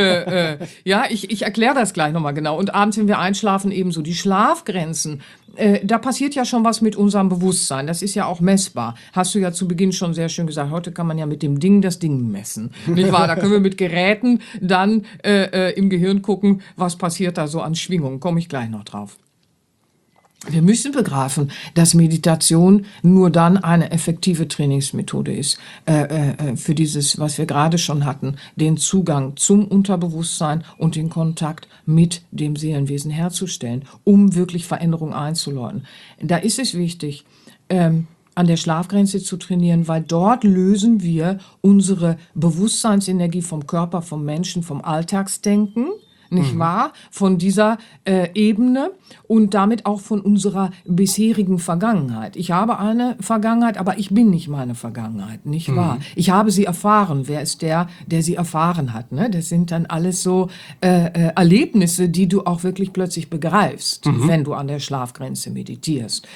Ja, ich erkläre das gleich nochmal genau. Und abends, wenn wir einschlafen, ebenso. Die Schlafgrenzen, da passiert ja schon was mit unserem Bewusstsein. Das ist ja auch messbar. Hast du ja zu Beginn schon sehr schön gesagt. Heute kann man ja mit dem Ding das Ding messen. Nicht wahr? Da können wir mit Geräten dann im Gehirn gucken, was passiert da so an Schwingungen. Komme ich gleich noch drauf. Wir müssen begreifen, dass Meditation nur dann eine effektive Trainingsmethode ist, für dieses, was wir gerade schon hatten, den Zugang zum Unterbewusstsein und den Kontakt mit dem Seelenwesen herzustellen, um wirklich Veränderung einzuläuten. Da ist es wichtig, an der Schlafgrenze zu trainieren, weil dort lösen wir unsere Bewusstseinsenergie vom Körper, vom Menschen, vom Alltagsdenken, nicht wahr? Von dieser Ebene und damit auch von unserer bisherigen Vergangenheit. Ich habe eine Vergangenheit, aber ich bin nicht meine Vergangenheit, nicht wahr? Ich habe sie erfahren. Wer ist der sie erfahren hat? Ne? Das sind dann alles so Erlebnisse, die du auch wirklich plötzlich begreifst, wenn du an der Schlafgrenze meditierst.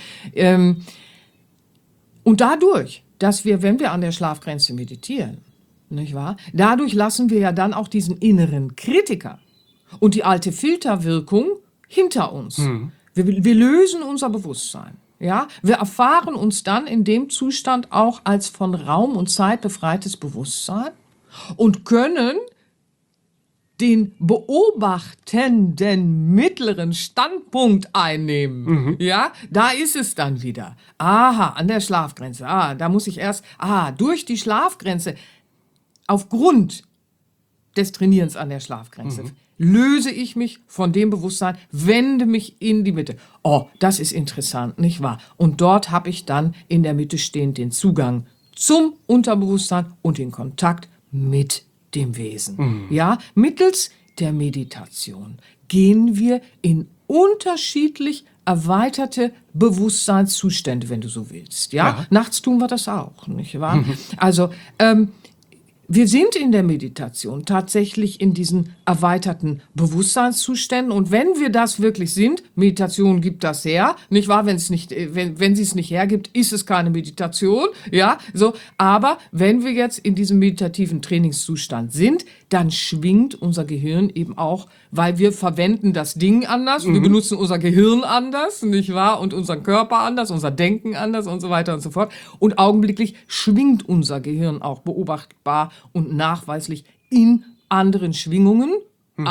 Und dadurch, dass wir, wenn wir an der Schlafgrenze meditieren, nicht wahr? Dadurch lassen wir ja dann auch diesen inneren Kritiker und die alte Filterwirkung hinter uns. Wir lösen unser Bewusstsein. Ja? Wir erfahren uns dann in dem Zustand auch als von Raum und Zeit befreites Bewusstsein und können den beobachtenden mittleren Standpunkt einnehmen. Ja, da ist es dann wieder. Aha, an der Schlafgrenze. Da muss ich erst, durch die Schlafgrenze, aufgrund des Trainierens an der Schlafgrenze, löse ich mich von dem Bewusstsein, wende mich in die Mitte. Das ist interessant, nicht wahr? Und dort habe ich dann in der Mitte stehend den Zugang zum Unterbewusstsein und den Kontakt mit dem Wesen. Ja, mittels der Meditation gehen wir in unterschiedlich erweiterte Bewusstseinszustände, wenn du so willst. Ja, nachts tun wir das auch, nicht wahr? Also, wir sind in der Meditation tatsächlich in diesen erweiterten Bewusstseinszuständen und wenn wir das wirklich sind, Meditation gibt das her, nicht wahr? Wenn sie es nicht hergibt, ist es keine Meditation, ja, so. Aber wenn wir jetzt in diesem meditativen Trainingszustand sind, dann schwingt unser Gehirn eben auch, weil wir verwenden das Ding anders, wir benutzen unser Gehirn anders, nicht wahr? Und unseren Körper anders, unser Denken anders und so weiter und so fort. Und augenblicklich schwingt unser Gehirn auch beobachtbar und nachweislich in anderen Schwingungen, als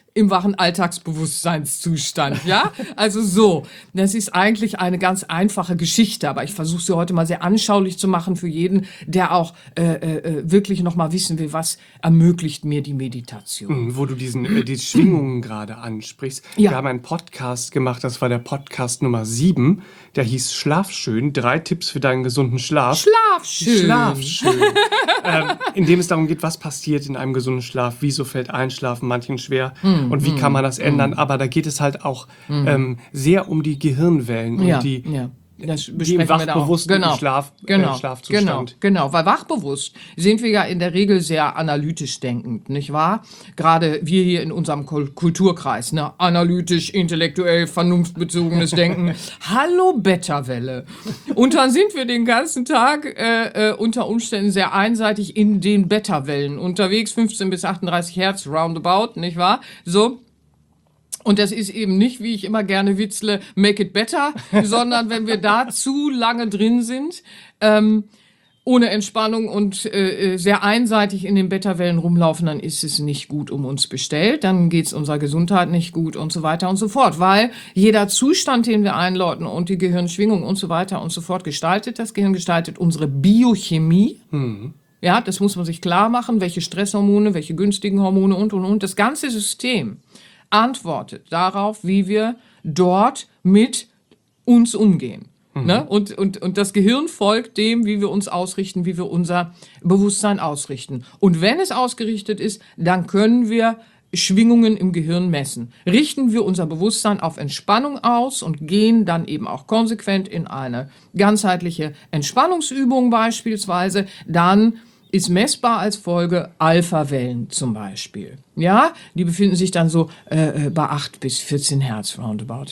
im wachen Alltagsbewusstseinszustand, ja? Also so, das ist eigentlich eine ganz einfache Geschichte, aber ich versuche sie heute mal sehr anschaulich zu machen für jeden, der auch wirklich noch mal wissen will, was ermöglicht mir die Meditation. Wo du die Schwingungen gerade ansprichst. Ja. Wir haben einen Podcast gemacht, das war der Podcast Nummer 7, der hieß Schlaf schön, 3 Tipps für deinen gesunden Schlaf. Schlaf schön. Schlaf schön. In dem es darum geht, was passiert in einem gesunden Schlaf, wieso fällt Einschlafen manchen schwer und wie kann man das ändern. Aber da geht es halt auch sehr um die Gehirnwellen und die Das im besprechen wir da auch. wachbewussten Schlafzustand. Genau, weil wachbewusst sind wir ja in der Regel sehr analytisch denkend, nicht wahr? Gerade wir hier in unserem Kulturkreis, ne? Analytisch, intellektuell, vernunftbezogenes Denken. Hallo Beta-Welle. Und dann sind wir den ganzen Tag unter Umständen sehr einseitig in den Beta-Wellen unterwegs, 15 bis 38 Hertz roundabout, nicht wahr? So. Und das ist eben nicht, wie ich immer gerne witzle, make it better, sondern wenn wir da zu lange drin sind, ohne Entspannung und sehr einseitig in den Beta-Wellen rumlaufen, dann ist es nicht gut um uns bestellt, dann geht's unserer Gesundheit nicht gut und so weiter und so fort, weil jeder Zustand, den wir einläuten und die Gehirnschwingung und so weiter und so fort gestaltet, das Gehirn gestaltet unsere Biochemie. Ja, das muss man sich klar machen, welche Stresshormone, welche günstigen Hormone und. Das ganze System antwortet darauf, wie wir dort mit uns umgehen. Ne? Und das Gehirn folgt dem, wie wir uns ausrichten, wie wir unser Bewusstsein ausrichten. Und wenn es ausgerichtet ist, dann können wir Schwingungen im Gehirn messen. Richten wir unser Bewusstsein auf Entspannung aus und gehen dann eben auch konsequent in eine ganzheitliche Entspannungsübung beispielsweise, dann ist messbar als Folge Alpha-Wellen zum Beispiel. Ja, die befinden sich dann so bei 8 bis 14 Hertz roundabout.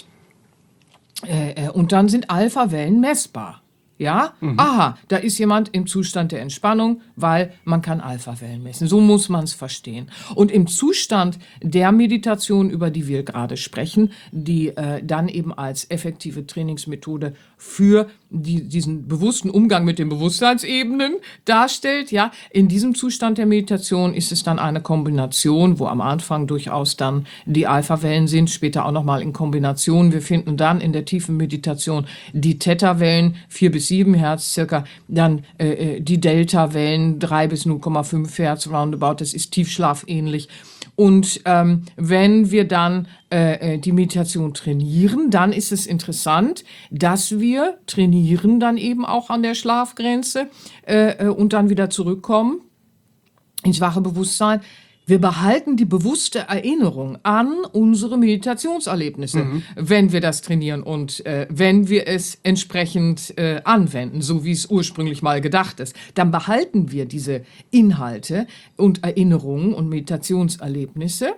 Und dann sind Alpha-Wellen messbar. Ja, aha, da ist jemand im Zustand der Entspannung, weil man kann Alpha-Wellen messen. So muss man es verstehen. Und im Zustand der Meditation, über die wir gerade sprechen, die dann eben als effektive Trainingsmethode für diesen bewussten Umgang mit den Bewusstseinsebenen darstellt, ja, in diesem Zustand der Meditation ist es dann eine Kombination, wo am Anfang durchaus dann die Alpha-Wellen sind, später auch nochmal in Kombination. Wir finden dann in der tiefen Meditation die Theta-Wellen, 4 bis 7 Hertz circa, dann die Delta-Wellen, 3 bis 0,5 Hertz roundabout, das ist tiefschlafähnlich. Und wenn wir dann die Meditation trainieren, dann ist es interessant, dass wir trainieren dann eben auch an der Schlafgrenze und dann wieder zurückkommen ins wache Bewusstsein. Wir behalten die bewusste Erinnerung an unsere Meditationserlebnisse, wenn wir das trainieren und wenn wir es entsprechend anwenden, so wie es ursprünglich mal gedacht ist. Dann behalten wir diese Inhalte und Erinnerungen und Meditationserlebnisse.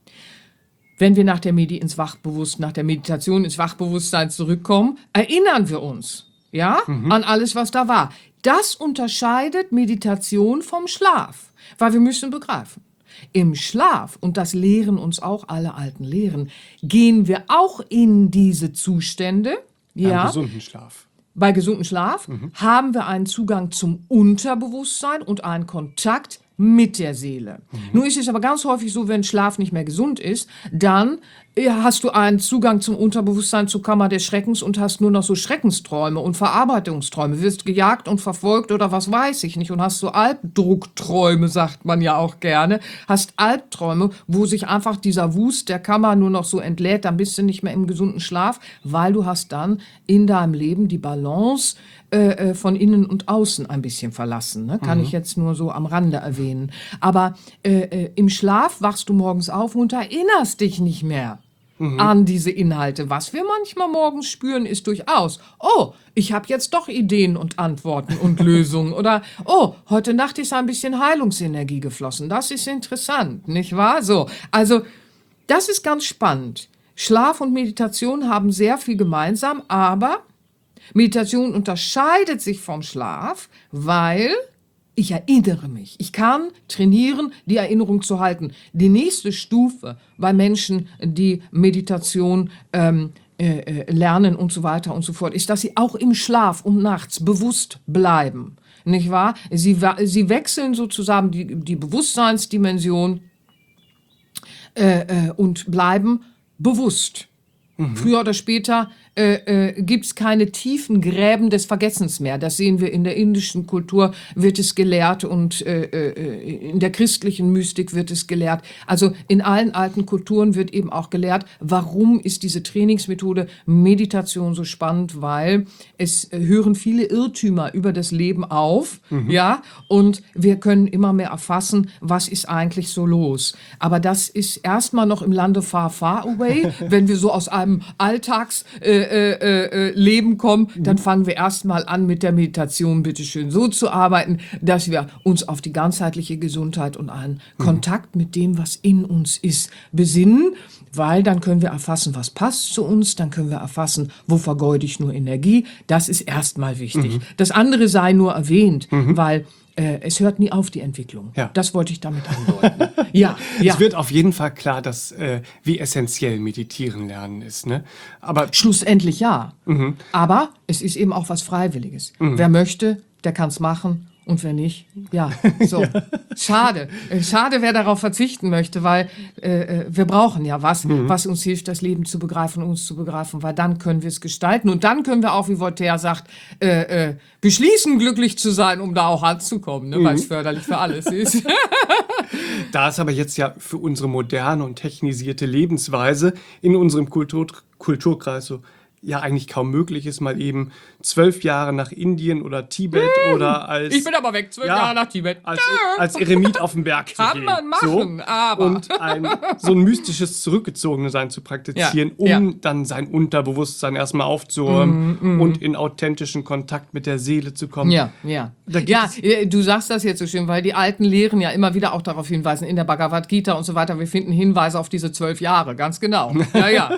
Wenn wir nach der Meditation ins Wachbewusstsein zurückkommen, erinnern wir uns an alles, was da war. Das unterscheidet Meditation vom Schlaf, weil wir müssen begreifen. Im Schlaf, und das lehren uns auch alle alten Lehren, gehen wir auch in diese Zustände. Beim gesunden Schlaf. Bei gesundem Schlaf haben wir einen Zugang zum Unterbewusstsein und einen Kontakt mit der Seele. Nun ist es aber ganz häufig so, wenn Schlaf nicht mehr gesund ist, dann hast du einen Zugang zum Unterbewusstsein, zur Kammer des Schreckens und hast nur noch so Schreckensträume und Verarbeitungsträume, wirst gejagt und verfolgt oder was weiß ich nicht und hast so Albdruckträume, sagt man ja auch gerne, hast Albträume, wo sich einfach dieser Wust der Kammer nur noch so entlädt, dann bist du nicht mehr im gesunden Schlaf, weil du hast dann in deinem Leben die Balance von innen und außen ein bisschen verlassen. Ne? Kann ich jetzt nur so am Rande erwähnen. Aber im Schlaf wachst du morgens auf und erinnerst dich nicht mehr an diese Inhalte. Was wir manchmal morgens spüren, ist durchaus, oh, ich habe jetzt doch Ideen und Antworten und Lösungen. Oder, oh, heute Nacht ist ein bisschen Heilungsenergie geflossen. Das ist interessant, nicht wahr? So, also, das ist ganz spannend. Schlaf und Meditation haben sehr viel gemeinsam, aber Meditation unterscheidet sich vom Schlaf, weil ich erinnere mich. Ich kann trainieren, die Erinnerung zu halten. Die nächste Stufe bei Menschen, die Meditation lernen und so weiter und so fort, ist, dass sie auch im Schlaf und nachts bewusst bleiben. Nicht wahr? Sie wechseln sozusagen die Bewusstseinsdimension und bleiben bewusst. Früher oder später gibt es keine tiefen Gräben des Vergessens mehr. Das sehen wir in der indischen Kultur, wird es gelehrt, und in der christlichen Mystik wird es gelehrt. Also in allen alten Kulturen wird eben auch gelehrt, warum ist diese Trainingsmethode Meditation so spannend, weil es hören viele Irrtümer über das Leben auf, ja, und wir können immer mehr erfassen, was ist eigentlich so los. Aber das ist erstmal noch im Lande far, far away. Wenn wir so aus einem Alltagsleben kommen, dann fangen wir erstmal an mit der Meditation, bitteschön, so zu arbeiten, dass wir uns auf die ganzheitliche Gesundheit und einen Kontakt mit dem, was in uns ist, besinnen, weil dann können wir erfassen, was passt zu uns, dann können wir erfassen, wo vergeude ich nur Energie. Das ist erstmal wichtig. Das andere sei nur erwähnt, weil es hört nie auf, die Entwicklung. Ja. Das wollte ich damit andeuten. Ja. Es wird auf jeden Fall klar, dass wie essentiell Meditieren lernen ist. Ne? Aber Schlussendlich ja. Aber es ist eben auch was Freiwilliges. Wer möchte, der kann es machen. Und wer nicht, ja, so. Schade. Schade, wer darauf verzichten möchte, weil wir brauchen ja was uns hilft, das Leben zu begreifen, uns zu begreifen, weil dann können wir es gestalten. Und dann können wir auch, wie Voltaire sagt, beschließen, glücklich zu sein, um da auch anzukommen, ne, weil es förderlich für alles ist. da es aber jetzt ja für unsere moderne und technisierte Lebensweise in unserem Kulturkreis so ja eigentlich kaum möglich ist, mal eben 12 Jahre nach Indien oder Tibet oder als... Ich bin aber weg, 12 Jahre nach Tibet. Als Eremit auf den Berg zu Kann gehen. man machen, aber... Und so ein mystisches Zurückgezogensein zu praktizieren, dann sein Unterbewusstsein erstmal aufzuräumen und in authentischen Kontakt mit der Seele zu kommen. Ja. Du sagst das jetzt so schön, weil die alten Lehren ja immer wieder auch darauf hinweisen, in der Bhagavad Gita und so weiter, wir finden Hinweise auf diese 12 Jahre, ganz genau. Ja.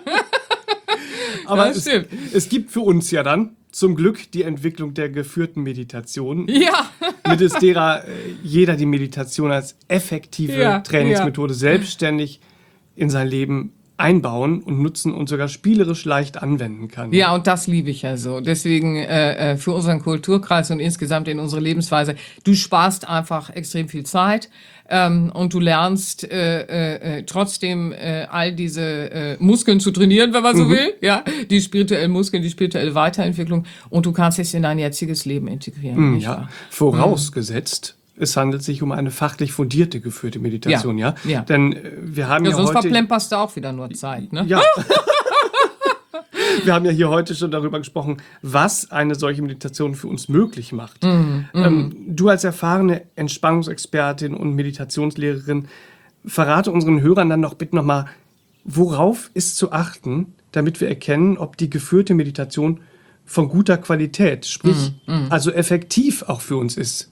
Aber es gibt für uns ja dann zum Glück die Entwicklung der geführten Meditation, mittels derer jeder die Meditation als effektive Trainingsmethode selbstständig in sein Leben einbauen und nutzen und sogar spielerisch leicht anwenden kann. Ja, und das liebe ich ja so. Deswegen für unseren Kulturkreis und insgesamt in unsere Lebensweise, du sparst einfach extrem viel Zeit und du lernst trotzdem all diese Muskeln zu trainieren, wenn man so will, ja, die spirituellen Muskeln, die spirituelle Weiterentwicklung, und du kannst es in dein jetziges Leben integrieren. Vorausgesetzt, es handelt sich um eine fachlich fundierte geführte Meditation, ja? Denn wir haben ja sonst heute... verplemperst du auch wieder nur Zeit, ne? Ja. Wir haben ja hier heute schon darüber gesprochen, was eine solche Meditation für uns möglich macht. Du als erfahrene Entspannungsexpertin und Meditationslehrerin, verrate unseren Hörern dann doch bitte nochmal, worauf ist zu achten, damit wir erkennen, ob die geführte Meditation von guter Qualität, sprich also effektiv auch für uns ist.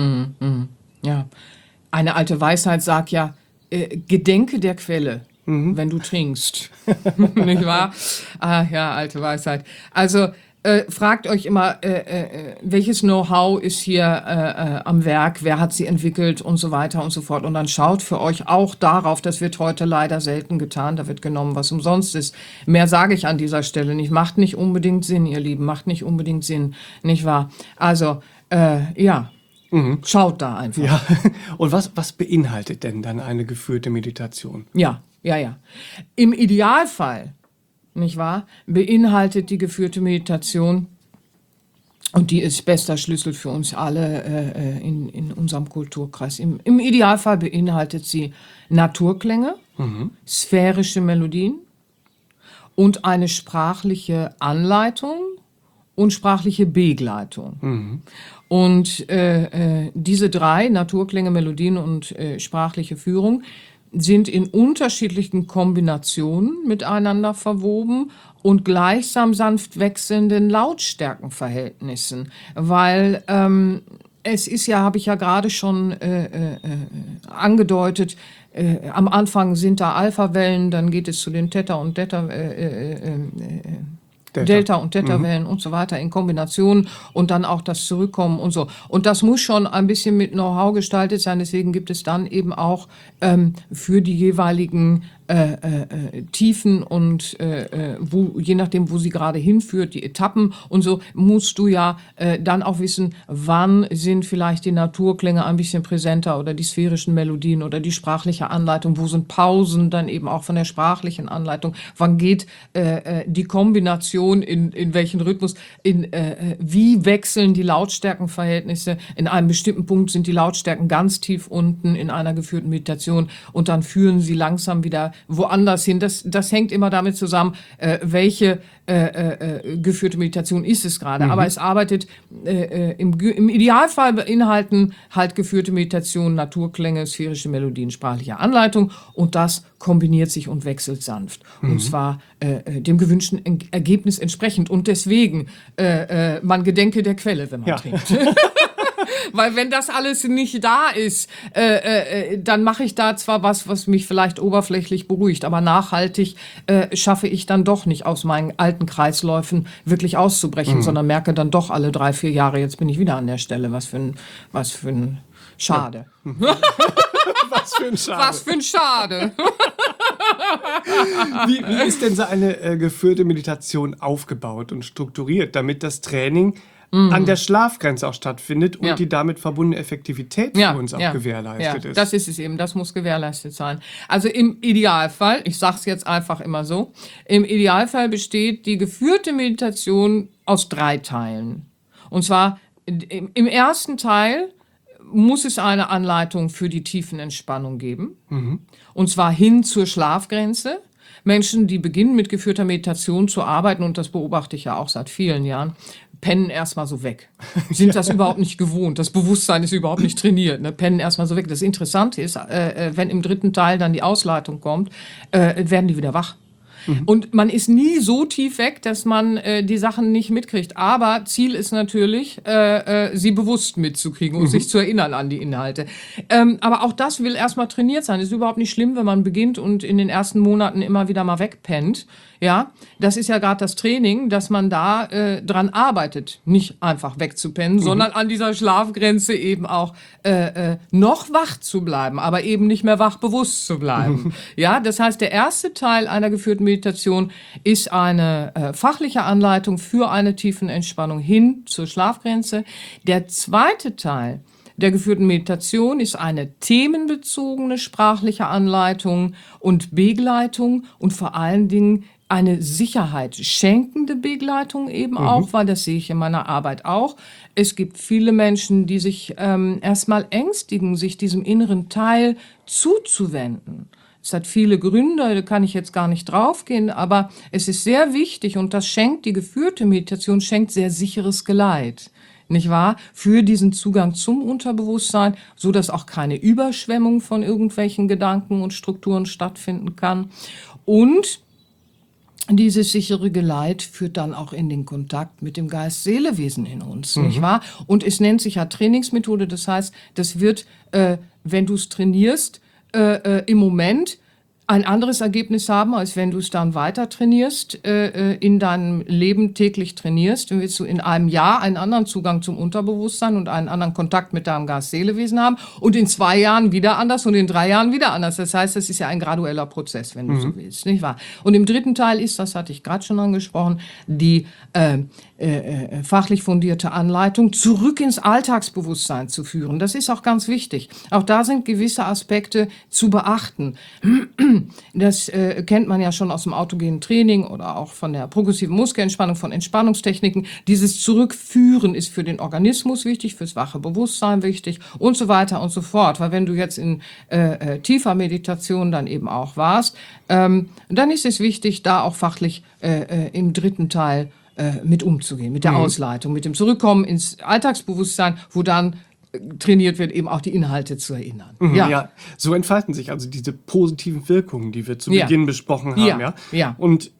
Ja, eine alte Weisheit sagt ja, gedenke der Quelle, wenn du trinkst. Nicht wahr? Ah ja, alte Weisheit. Also fragt euch immer, welches Know-how ist hier am Werk, wer hat sie entwickelt und so weiter und so fort. Und dann schaut für euch auch darauf, das wird heute leider selten getan, da wird genommen, was umsonst ist. Mehr sage ich an dieser Stelle nicht. Macht nicht unbedingt Sinn, ihr Lieben, macht nicht unbedingt Sinn, nicht wahr? Also, schaut da einfach. Ja, und was beinhaltet denn dann eine geführte Meditation? Ja. Im Idealfall, nicht wahr, beinhaltet die geführte Meditation, und die ist bester Schlüssel für uns alle in unserem Kulturkreis. Im Idealfall beinhaltet sie Naturklänge, sphärische Melodien und eine sprachliche Anleitung und sprachliche Begleitung. Und diese drei, Naturklänge, Melodien und sprachliche Führung, sind in unterschiedlichen Kombinationen miteinander verwoben und gleichsam sanft wechselnden Lautstärkenverhältnissen, weil es ist ja, habe ich ja gerade schon angedeutet, am Anfang sind da Alpha-Wellen, dann geht es zu den Theta- und Delta- und Theta-Wellen und so weiter in Kombination und dann auch das Zurückkommen und so. Und das muss schon ein bisschen mit Know-how gestaltet sein. Deswegen gibt es dann eben auch für die jeweiligen Tiefen und je nachdem, wo sie gerade hinführt, die Etappen und so, musst du ja dann auch wissen, wann sind vielleicht die Naturklänge ein bisschen präsenter oder die sphärischen Melodien oder die sprachliche Anleitung, wo sind Pausen dann eben auch von der sprachlichen Anleitung, wann geht die Kombination in welchen Rhythmus, wie wechseln die Lautstärkenverhältnisse, in einem bestimmten Punkt sind die Lautstärken ganz tief unten in einer geführten Meditation und dann führen sie langsam wieder woanders hin. Das hängt immer damit zusammen, welche geführte Meditation ist es gerade. Aber es arbeitet im Idealfall beinhalten halt geführte Meditation, Naturklänge, sphärische Melodien, sprachliche Anleitung und das kombiniert sich und wechselt sanft. Und zwar dem gewünschten Ergebnis entsprechend. Und deswegen, man gedenke der Quelle, wenn man trinkt. Weil wenn das alles nicht da ist, dann mache ich da zwar was mich vielleicht oberflächlich beruhigt, aber nachhaltig schaffe ich dann doch nicht aus meinen alten Kreisläufen wirklich auszubrechen, sondern merke dann doch alle 3-4 Jahre, jetzt bin ich wieder an der Stelle. Was für ein Schade. Ja. Was für ein Schade. Was für ein Schade. Wie ist denn so eine geführte Meditation aufgebaut und strukturiert, damit das Training an der Schlafgrenze auch stattfindet und die damit verbundene Effektivität für uns auch gewährleistet ist? Das ist es eben, das muss gewährleistet sein. Also im Idealfall, ich sage es jetzt einfach immer so, im Idealfall besteht die geführte Meditation aus 3 Teilen. Und zwar im ersten Teil muss es eine Anleitung für die Tiefenentspannung geben. Und zwar hin zur Schlafgrenze. Menschen, die beginnen mit geführter Meditation zu arbeiten, und das beobachte ich ja auch seit vielen Jahren, pennen erstmal so weg. Sind das überhaupt nicht gewohnt. Das Bewusstsein ist überhaupt nicht trainiert. Ne? Pennen erstmal so weg. Das Interessante ist, wenn im dritten Teil dann die Ausleitung kommt, werden die wieder wach. Und man ist nie so tief weg, dass man die Sachen nicht mitkriegt. Aber Ziel ist natürlich, sie bewusst mitzukriegen und sich zu erinnern an die Inhalte. Aber auch das will erstmal trainiert sein. Ist überhaupt nicht schlimm, wenn man beginnt und in den ersten Monaten immer wieder mal wegpennt. Ja, das ist ja gerade das Training, dass man da dran arbeitet, nicht einfach wegzupennen, sondern an dieser Schlafgrenze eben auch noch wach zu bleiben, aber eben nicht mehr wach bewusst zu bleiben. Ja, das heißt, der erste Teil einer geführten Meditation ist eine fachliche Anleitung für eine Tiefenentspannung hin zur Schlafgrenze. Der zweite Teil der geführten Meditation ist eine themenbezogene sprachliche Anleitung und Begleitung und vor allen Dingen eine Sicherheit schenkende Begleitung eben auch, weil das sehe ich in meiner Arbeit auch. Es gibt viele Menschen, die sich erstmal ängstigen, sich diesem inneren Teil zuzuwenden. Es hat viele Gründe, da kann ich jetzt gar nicht draufgehen, aber es ist sehr wichtig und das schenkt, die geführte Meditation schenkt sehr sicheres Geleit. Nicht wahr? Für diesen Zugang zum Unterbewusstsein, so dass auch keine Überschwemmung von irgendwelchen Gedanken und Strukturen stattfinden kann. Und dieses sichere Geleit führt dann auch in den Kontakt mit dem Geist-Seele-Wesen in uns, nicht wahr? Und es nennt sich ja Trainingsmethode, das heißt, das wird, wenn du es trainierst, im Moment ein anderes Ergebnis haben, als wenn du es dann weiter trainierst, in deinem Leben täglich trainierst. Dann willst du in einem Jahr einen anderen Zugang zum Unterbewusstsein und einen anderen Kontakt mit deinem Geist-Seele-Wesen haben und in 2 Jahren wieder anders und in 3 Jahren wieder anders. Das heißt, das ist ja ein gradueller Prozess, wenn du so willst, nicht wahr? Und im dritten Teil ist, das hatte ich gerade schon angesprochen, die fachlich fundierte Anleitung zurück ins Alltagsbewusstsein zu führen. Das ist auch ganz wichtig. Auch da sind gewisse Aspekte zu beachten. Das kennt man ja schon aus dem autogenen Training oder auch von der progressiven Muskelentspannung, von Entspannungstechniken. Dieses Zurückführen ist für den Organismus wichtig, fürs wache Bewusstsein wichtig und so weiter und so fort. Weil wenn du jetzt in tiefer Meditation dann eben auch warst, dann ist es wichtig, da auch fachlich im dritten Teil mit umzugehen, mit der Ausleitung, mit dem Zurückkommen ins Alltagsbewusstsein, wo dann trainiert wird, eben auch die Inhalte zu erinnern. Ja, so entfalten sich also diese positiven Wirkungen, die wir zu Beginn besprochen haben. Ja. Und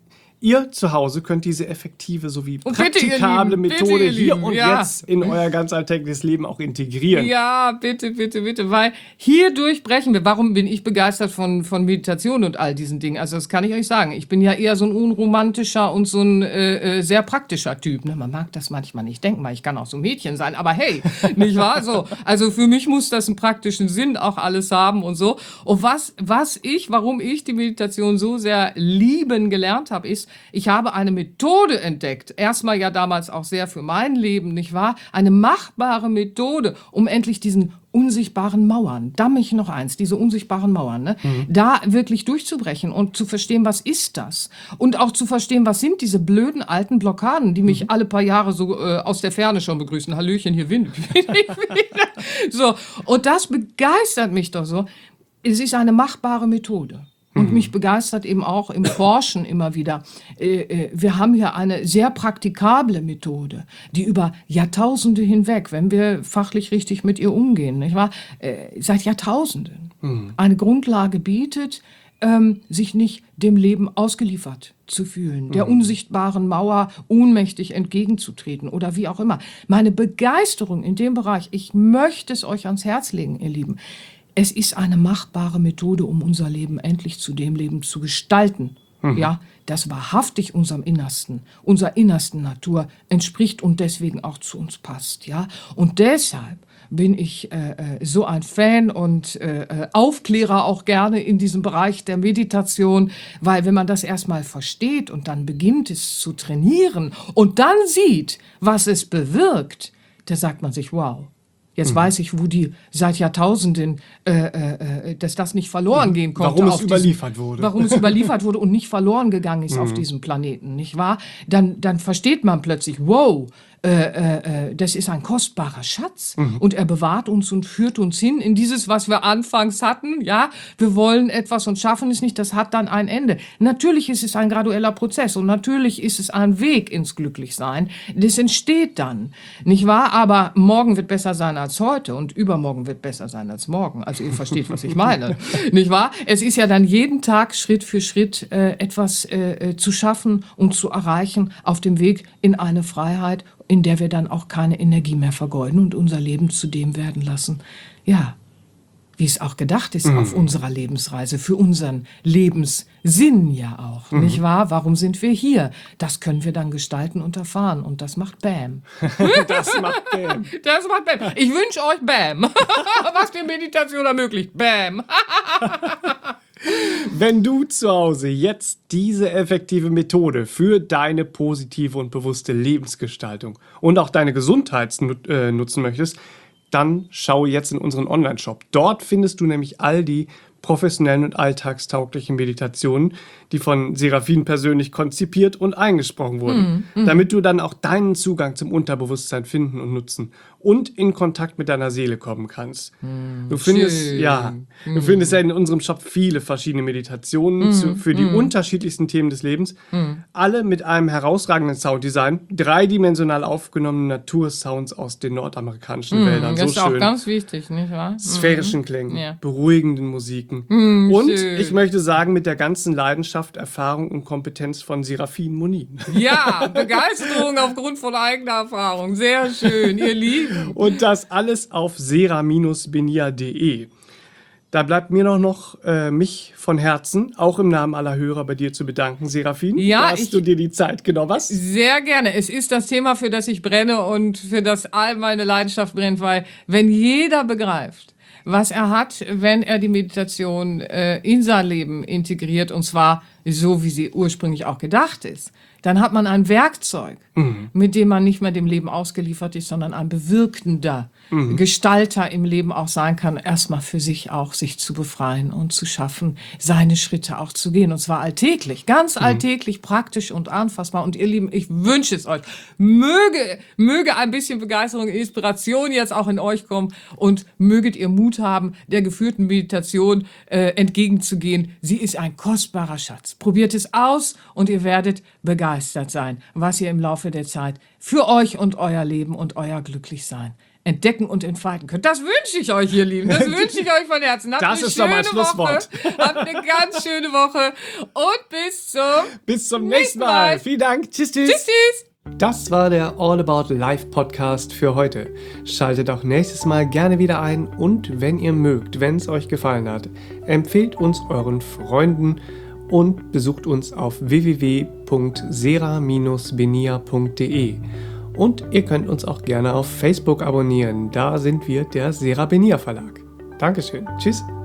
Ihr zu Hause könnt diese effektive sowie Und bitte, ihr praktikable Lieben, bitte, Methode ihr hier Lieben, und ja. jetzt in euer ganz alltägliches Leben auch integrieren. Ja, bitte, bitte, bitte, weil hier durchbrechen wir. Warum bin ich begeistert von Meditation und all diesen Dingen? Also das kann ich euch sagen. Ich bin ja eher so ein unromantischer und so ein sehr praktischer Typ. Ne? Man mag das manchmal nicht denken, weil ich kann auch so ein Mädchen sein. Aber hey, nicht wahr? So, also für mich muss das einen praktischen Sinn auch alles haben und so. Und warum ich die Meditation so sehr lieben gelernt habe, ist, ich habe eine Methode entdeckt. Erstmal ja damals auch sehr für mein Leben, nicht wahr? Eine machbare Methode, um endlich diesen unsichtbaren Mauern, da mich noch eins, diese unsichtbaren Mauern, ne? Da wirklich durchzubrechen und zu verstehen, was ist das? Und auch zu verstehen, was sind diese blöden alten Blockaden, die mich alle paar Jahre so aus der Ferne schon begrüßen. Hallöchen, hier bin ich wieder. So, und das begeistert mich doch so. Es ist eine machbare Methode. Und mich begeistert eben auch im Forschen immer wieder. Wir haben hier eine sehr praktikable Methode, die über Jahrtausende hinweg, wenn wir fachlich richtig mit ihr umgehen, nicht wahr? Seit Jahrtausenden eine Grundlage bietet, sich nicht dem Leben ausgeliefert zu fühlen, der unsichtbaren Mauer ohnmächtig entgegenzutreten oder wie auch immer. Meine Begeisterung in dem Bereich, ich möchte es euch ans Herz legen, ihr Lieben. Es ist eine machbare Methode, um unser Leben endlich zu dem Leben zu gestalten. Ja, das wahrhaftig unserer innersten Natur entspricht und deswegen auch zu uns passt. Ja, und deshalb bin ich so ein Fan und Aufklärer auch gerne in diesem Bereich der Meditation, weil wenn man das erstmal versteht und dann beginnt es zu trainieren und dann sieht, was es bewirkt, da sagt man sich, wow. Jetzt weiß ich, wo die seit Jahrtausenden, dass das nicht verloren gehen konnte. Warum es überliefert wurde. Warum es überliefert wurde und nicht verloren gegangen ist auf diesem Planeten, nicht wahr? Dann versteht man plötzlich, wow, das ist ein kostbarer Schatz und er bewahrt uns und führt uns hin in dieses, was wir anfangs hatten, ja, wir wollen etwas und schaffen es nicht, das hat dann ein Ende. Natürlich ist es ein gradueller Prozess und natürlich ist es ein Weg ins Glücklichsein, das entsteht dann, nicht wahr, aber morgen wird besser sein als heute und übermorgen wird besser sein als morgen, also ihr versteht, was ich meine, nicht wahr? Es ist ja dann jeden Tag Schritt für Schritt etwas zu schaffen und zu erreichen auf dem Weg in eine Freiheit, in der wir dann auch keine Energie mehr vergeuden und unser Leben zu dem werden lassen, ja, wie es auch gedacht ist auf unserer Lebensreise, für unseren Lebenssinn ja auch, nicht wahr? Warum sind wir hier? Das können wir dann gestalten und erfahren und das macht Bam. Das macht Bam. Das macht Bam. Ich wünsche euch Bam. Was die Meditation ermöglicht. Bam. Wenn du zu Hause jetzt diese effektive Methode für deine positive und bewusste Lebensgestaltung und auch deine Gesundheit nutzen möchtest, dann schau jetzt in unseren Online-Shop. Dort findest du nämlich all die professionellen und alltagstauglichen Meditationen, die von Serafin persönlich konzipiert und eingesprochen wurden, damit du dann auch deinen Zugang zum Unterbewusstsein finden und nutzen und in Kontakt mit deiner Seele kommen kannst. Du findest du findest ja in unserem Shop viele verschiedene Meditationen für die unterschiedlichsten Themen des Lebens, alle mit einem herausragenden Sounddesign, dreidimensional aufgenommene Natursounds aus den nordamerikanischen Wäldern. Das So ist auch schön. ganz wichtig, nicht wahr? Sphärischen Klängen, Ja. beruhigenden Musiken. Und schön. ich möchte sagen, mit der ganzen Leidenschaft, Erfahrung und Kompetenz von Serafin Monin. Ja, Begeisterung aufgrund von eigener Erfahrung. Sehr schön, ihr Lieben. Und das alles auf sera-benia.de. Da bleibt mir noch mich von Herzen, auch im Namen aller Hörer, bei dir zu bedanken, Serafin. Ja, dass du dir die Zeit genommen hast. Sehr gerne. Es ist das Thema, für das ich brenne und für das all meine Leidenschaft brennt, weil wenn jeder begreift, was er hat, wenn er die Meditation in sein Leben integriert, und zwar so, wie sie ursprünglich auch gedacht ist, dann hat man ein Werkzeug, mit dem man nicht mehr dem Leben ausgeliefert ist, sondern ein bewirkender Gestalter im Leben auch sein kann, erstmal für sich auch sich zu befreien und zu schaffen, seine Schritte auch zu gehen. Und zwar alltäglich, ganz alltäglich, praktisch und anfassbar. Und ihr Lieben, ich wünsche es euch. Möge ein bisschen Begeisterung, Inspiration jetzt auch in euch kommen und möget ihr Mut haben, der geführten Meditation entgegenzugehen. Sie ist ein kostbarer Schatz. Probiert es aus und ihr werdet begeistert sein, was ihr im Laufe der Zeit für euch und euer Leben und euer Glücklichsein entdecken und entfalten könnt. Das wünsche ich euch, ihr Lieben. Das wünsche ich euch von Herzen. Habt Das ist doch mal Schlusswort. Habt eine ganz schöne Woche und bis zum nächsten Mal. Vielen Dank. Tschüss, tschüss. Tschüss, tschüss. Das war der All About Life Podcast für heute. Schaltet auch nächstes Mal gerne wieder ein und wenn ihr mögt, wenn es euch gefallen hat, empfehlt uns euren Freunden und besucht uns auf www.sera-benia.de. Und ihr könnt uns auch gerne auf Facebook abonnieren. Da sind wir der Sera Benia Verlag. Dankeschön. Tschüss.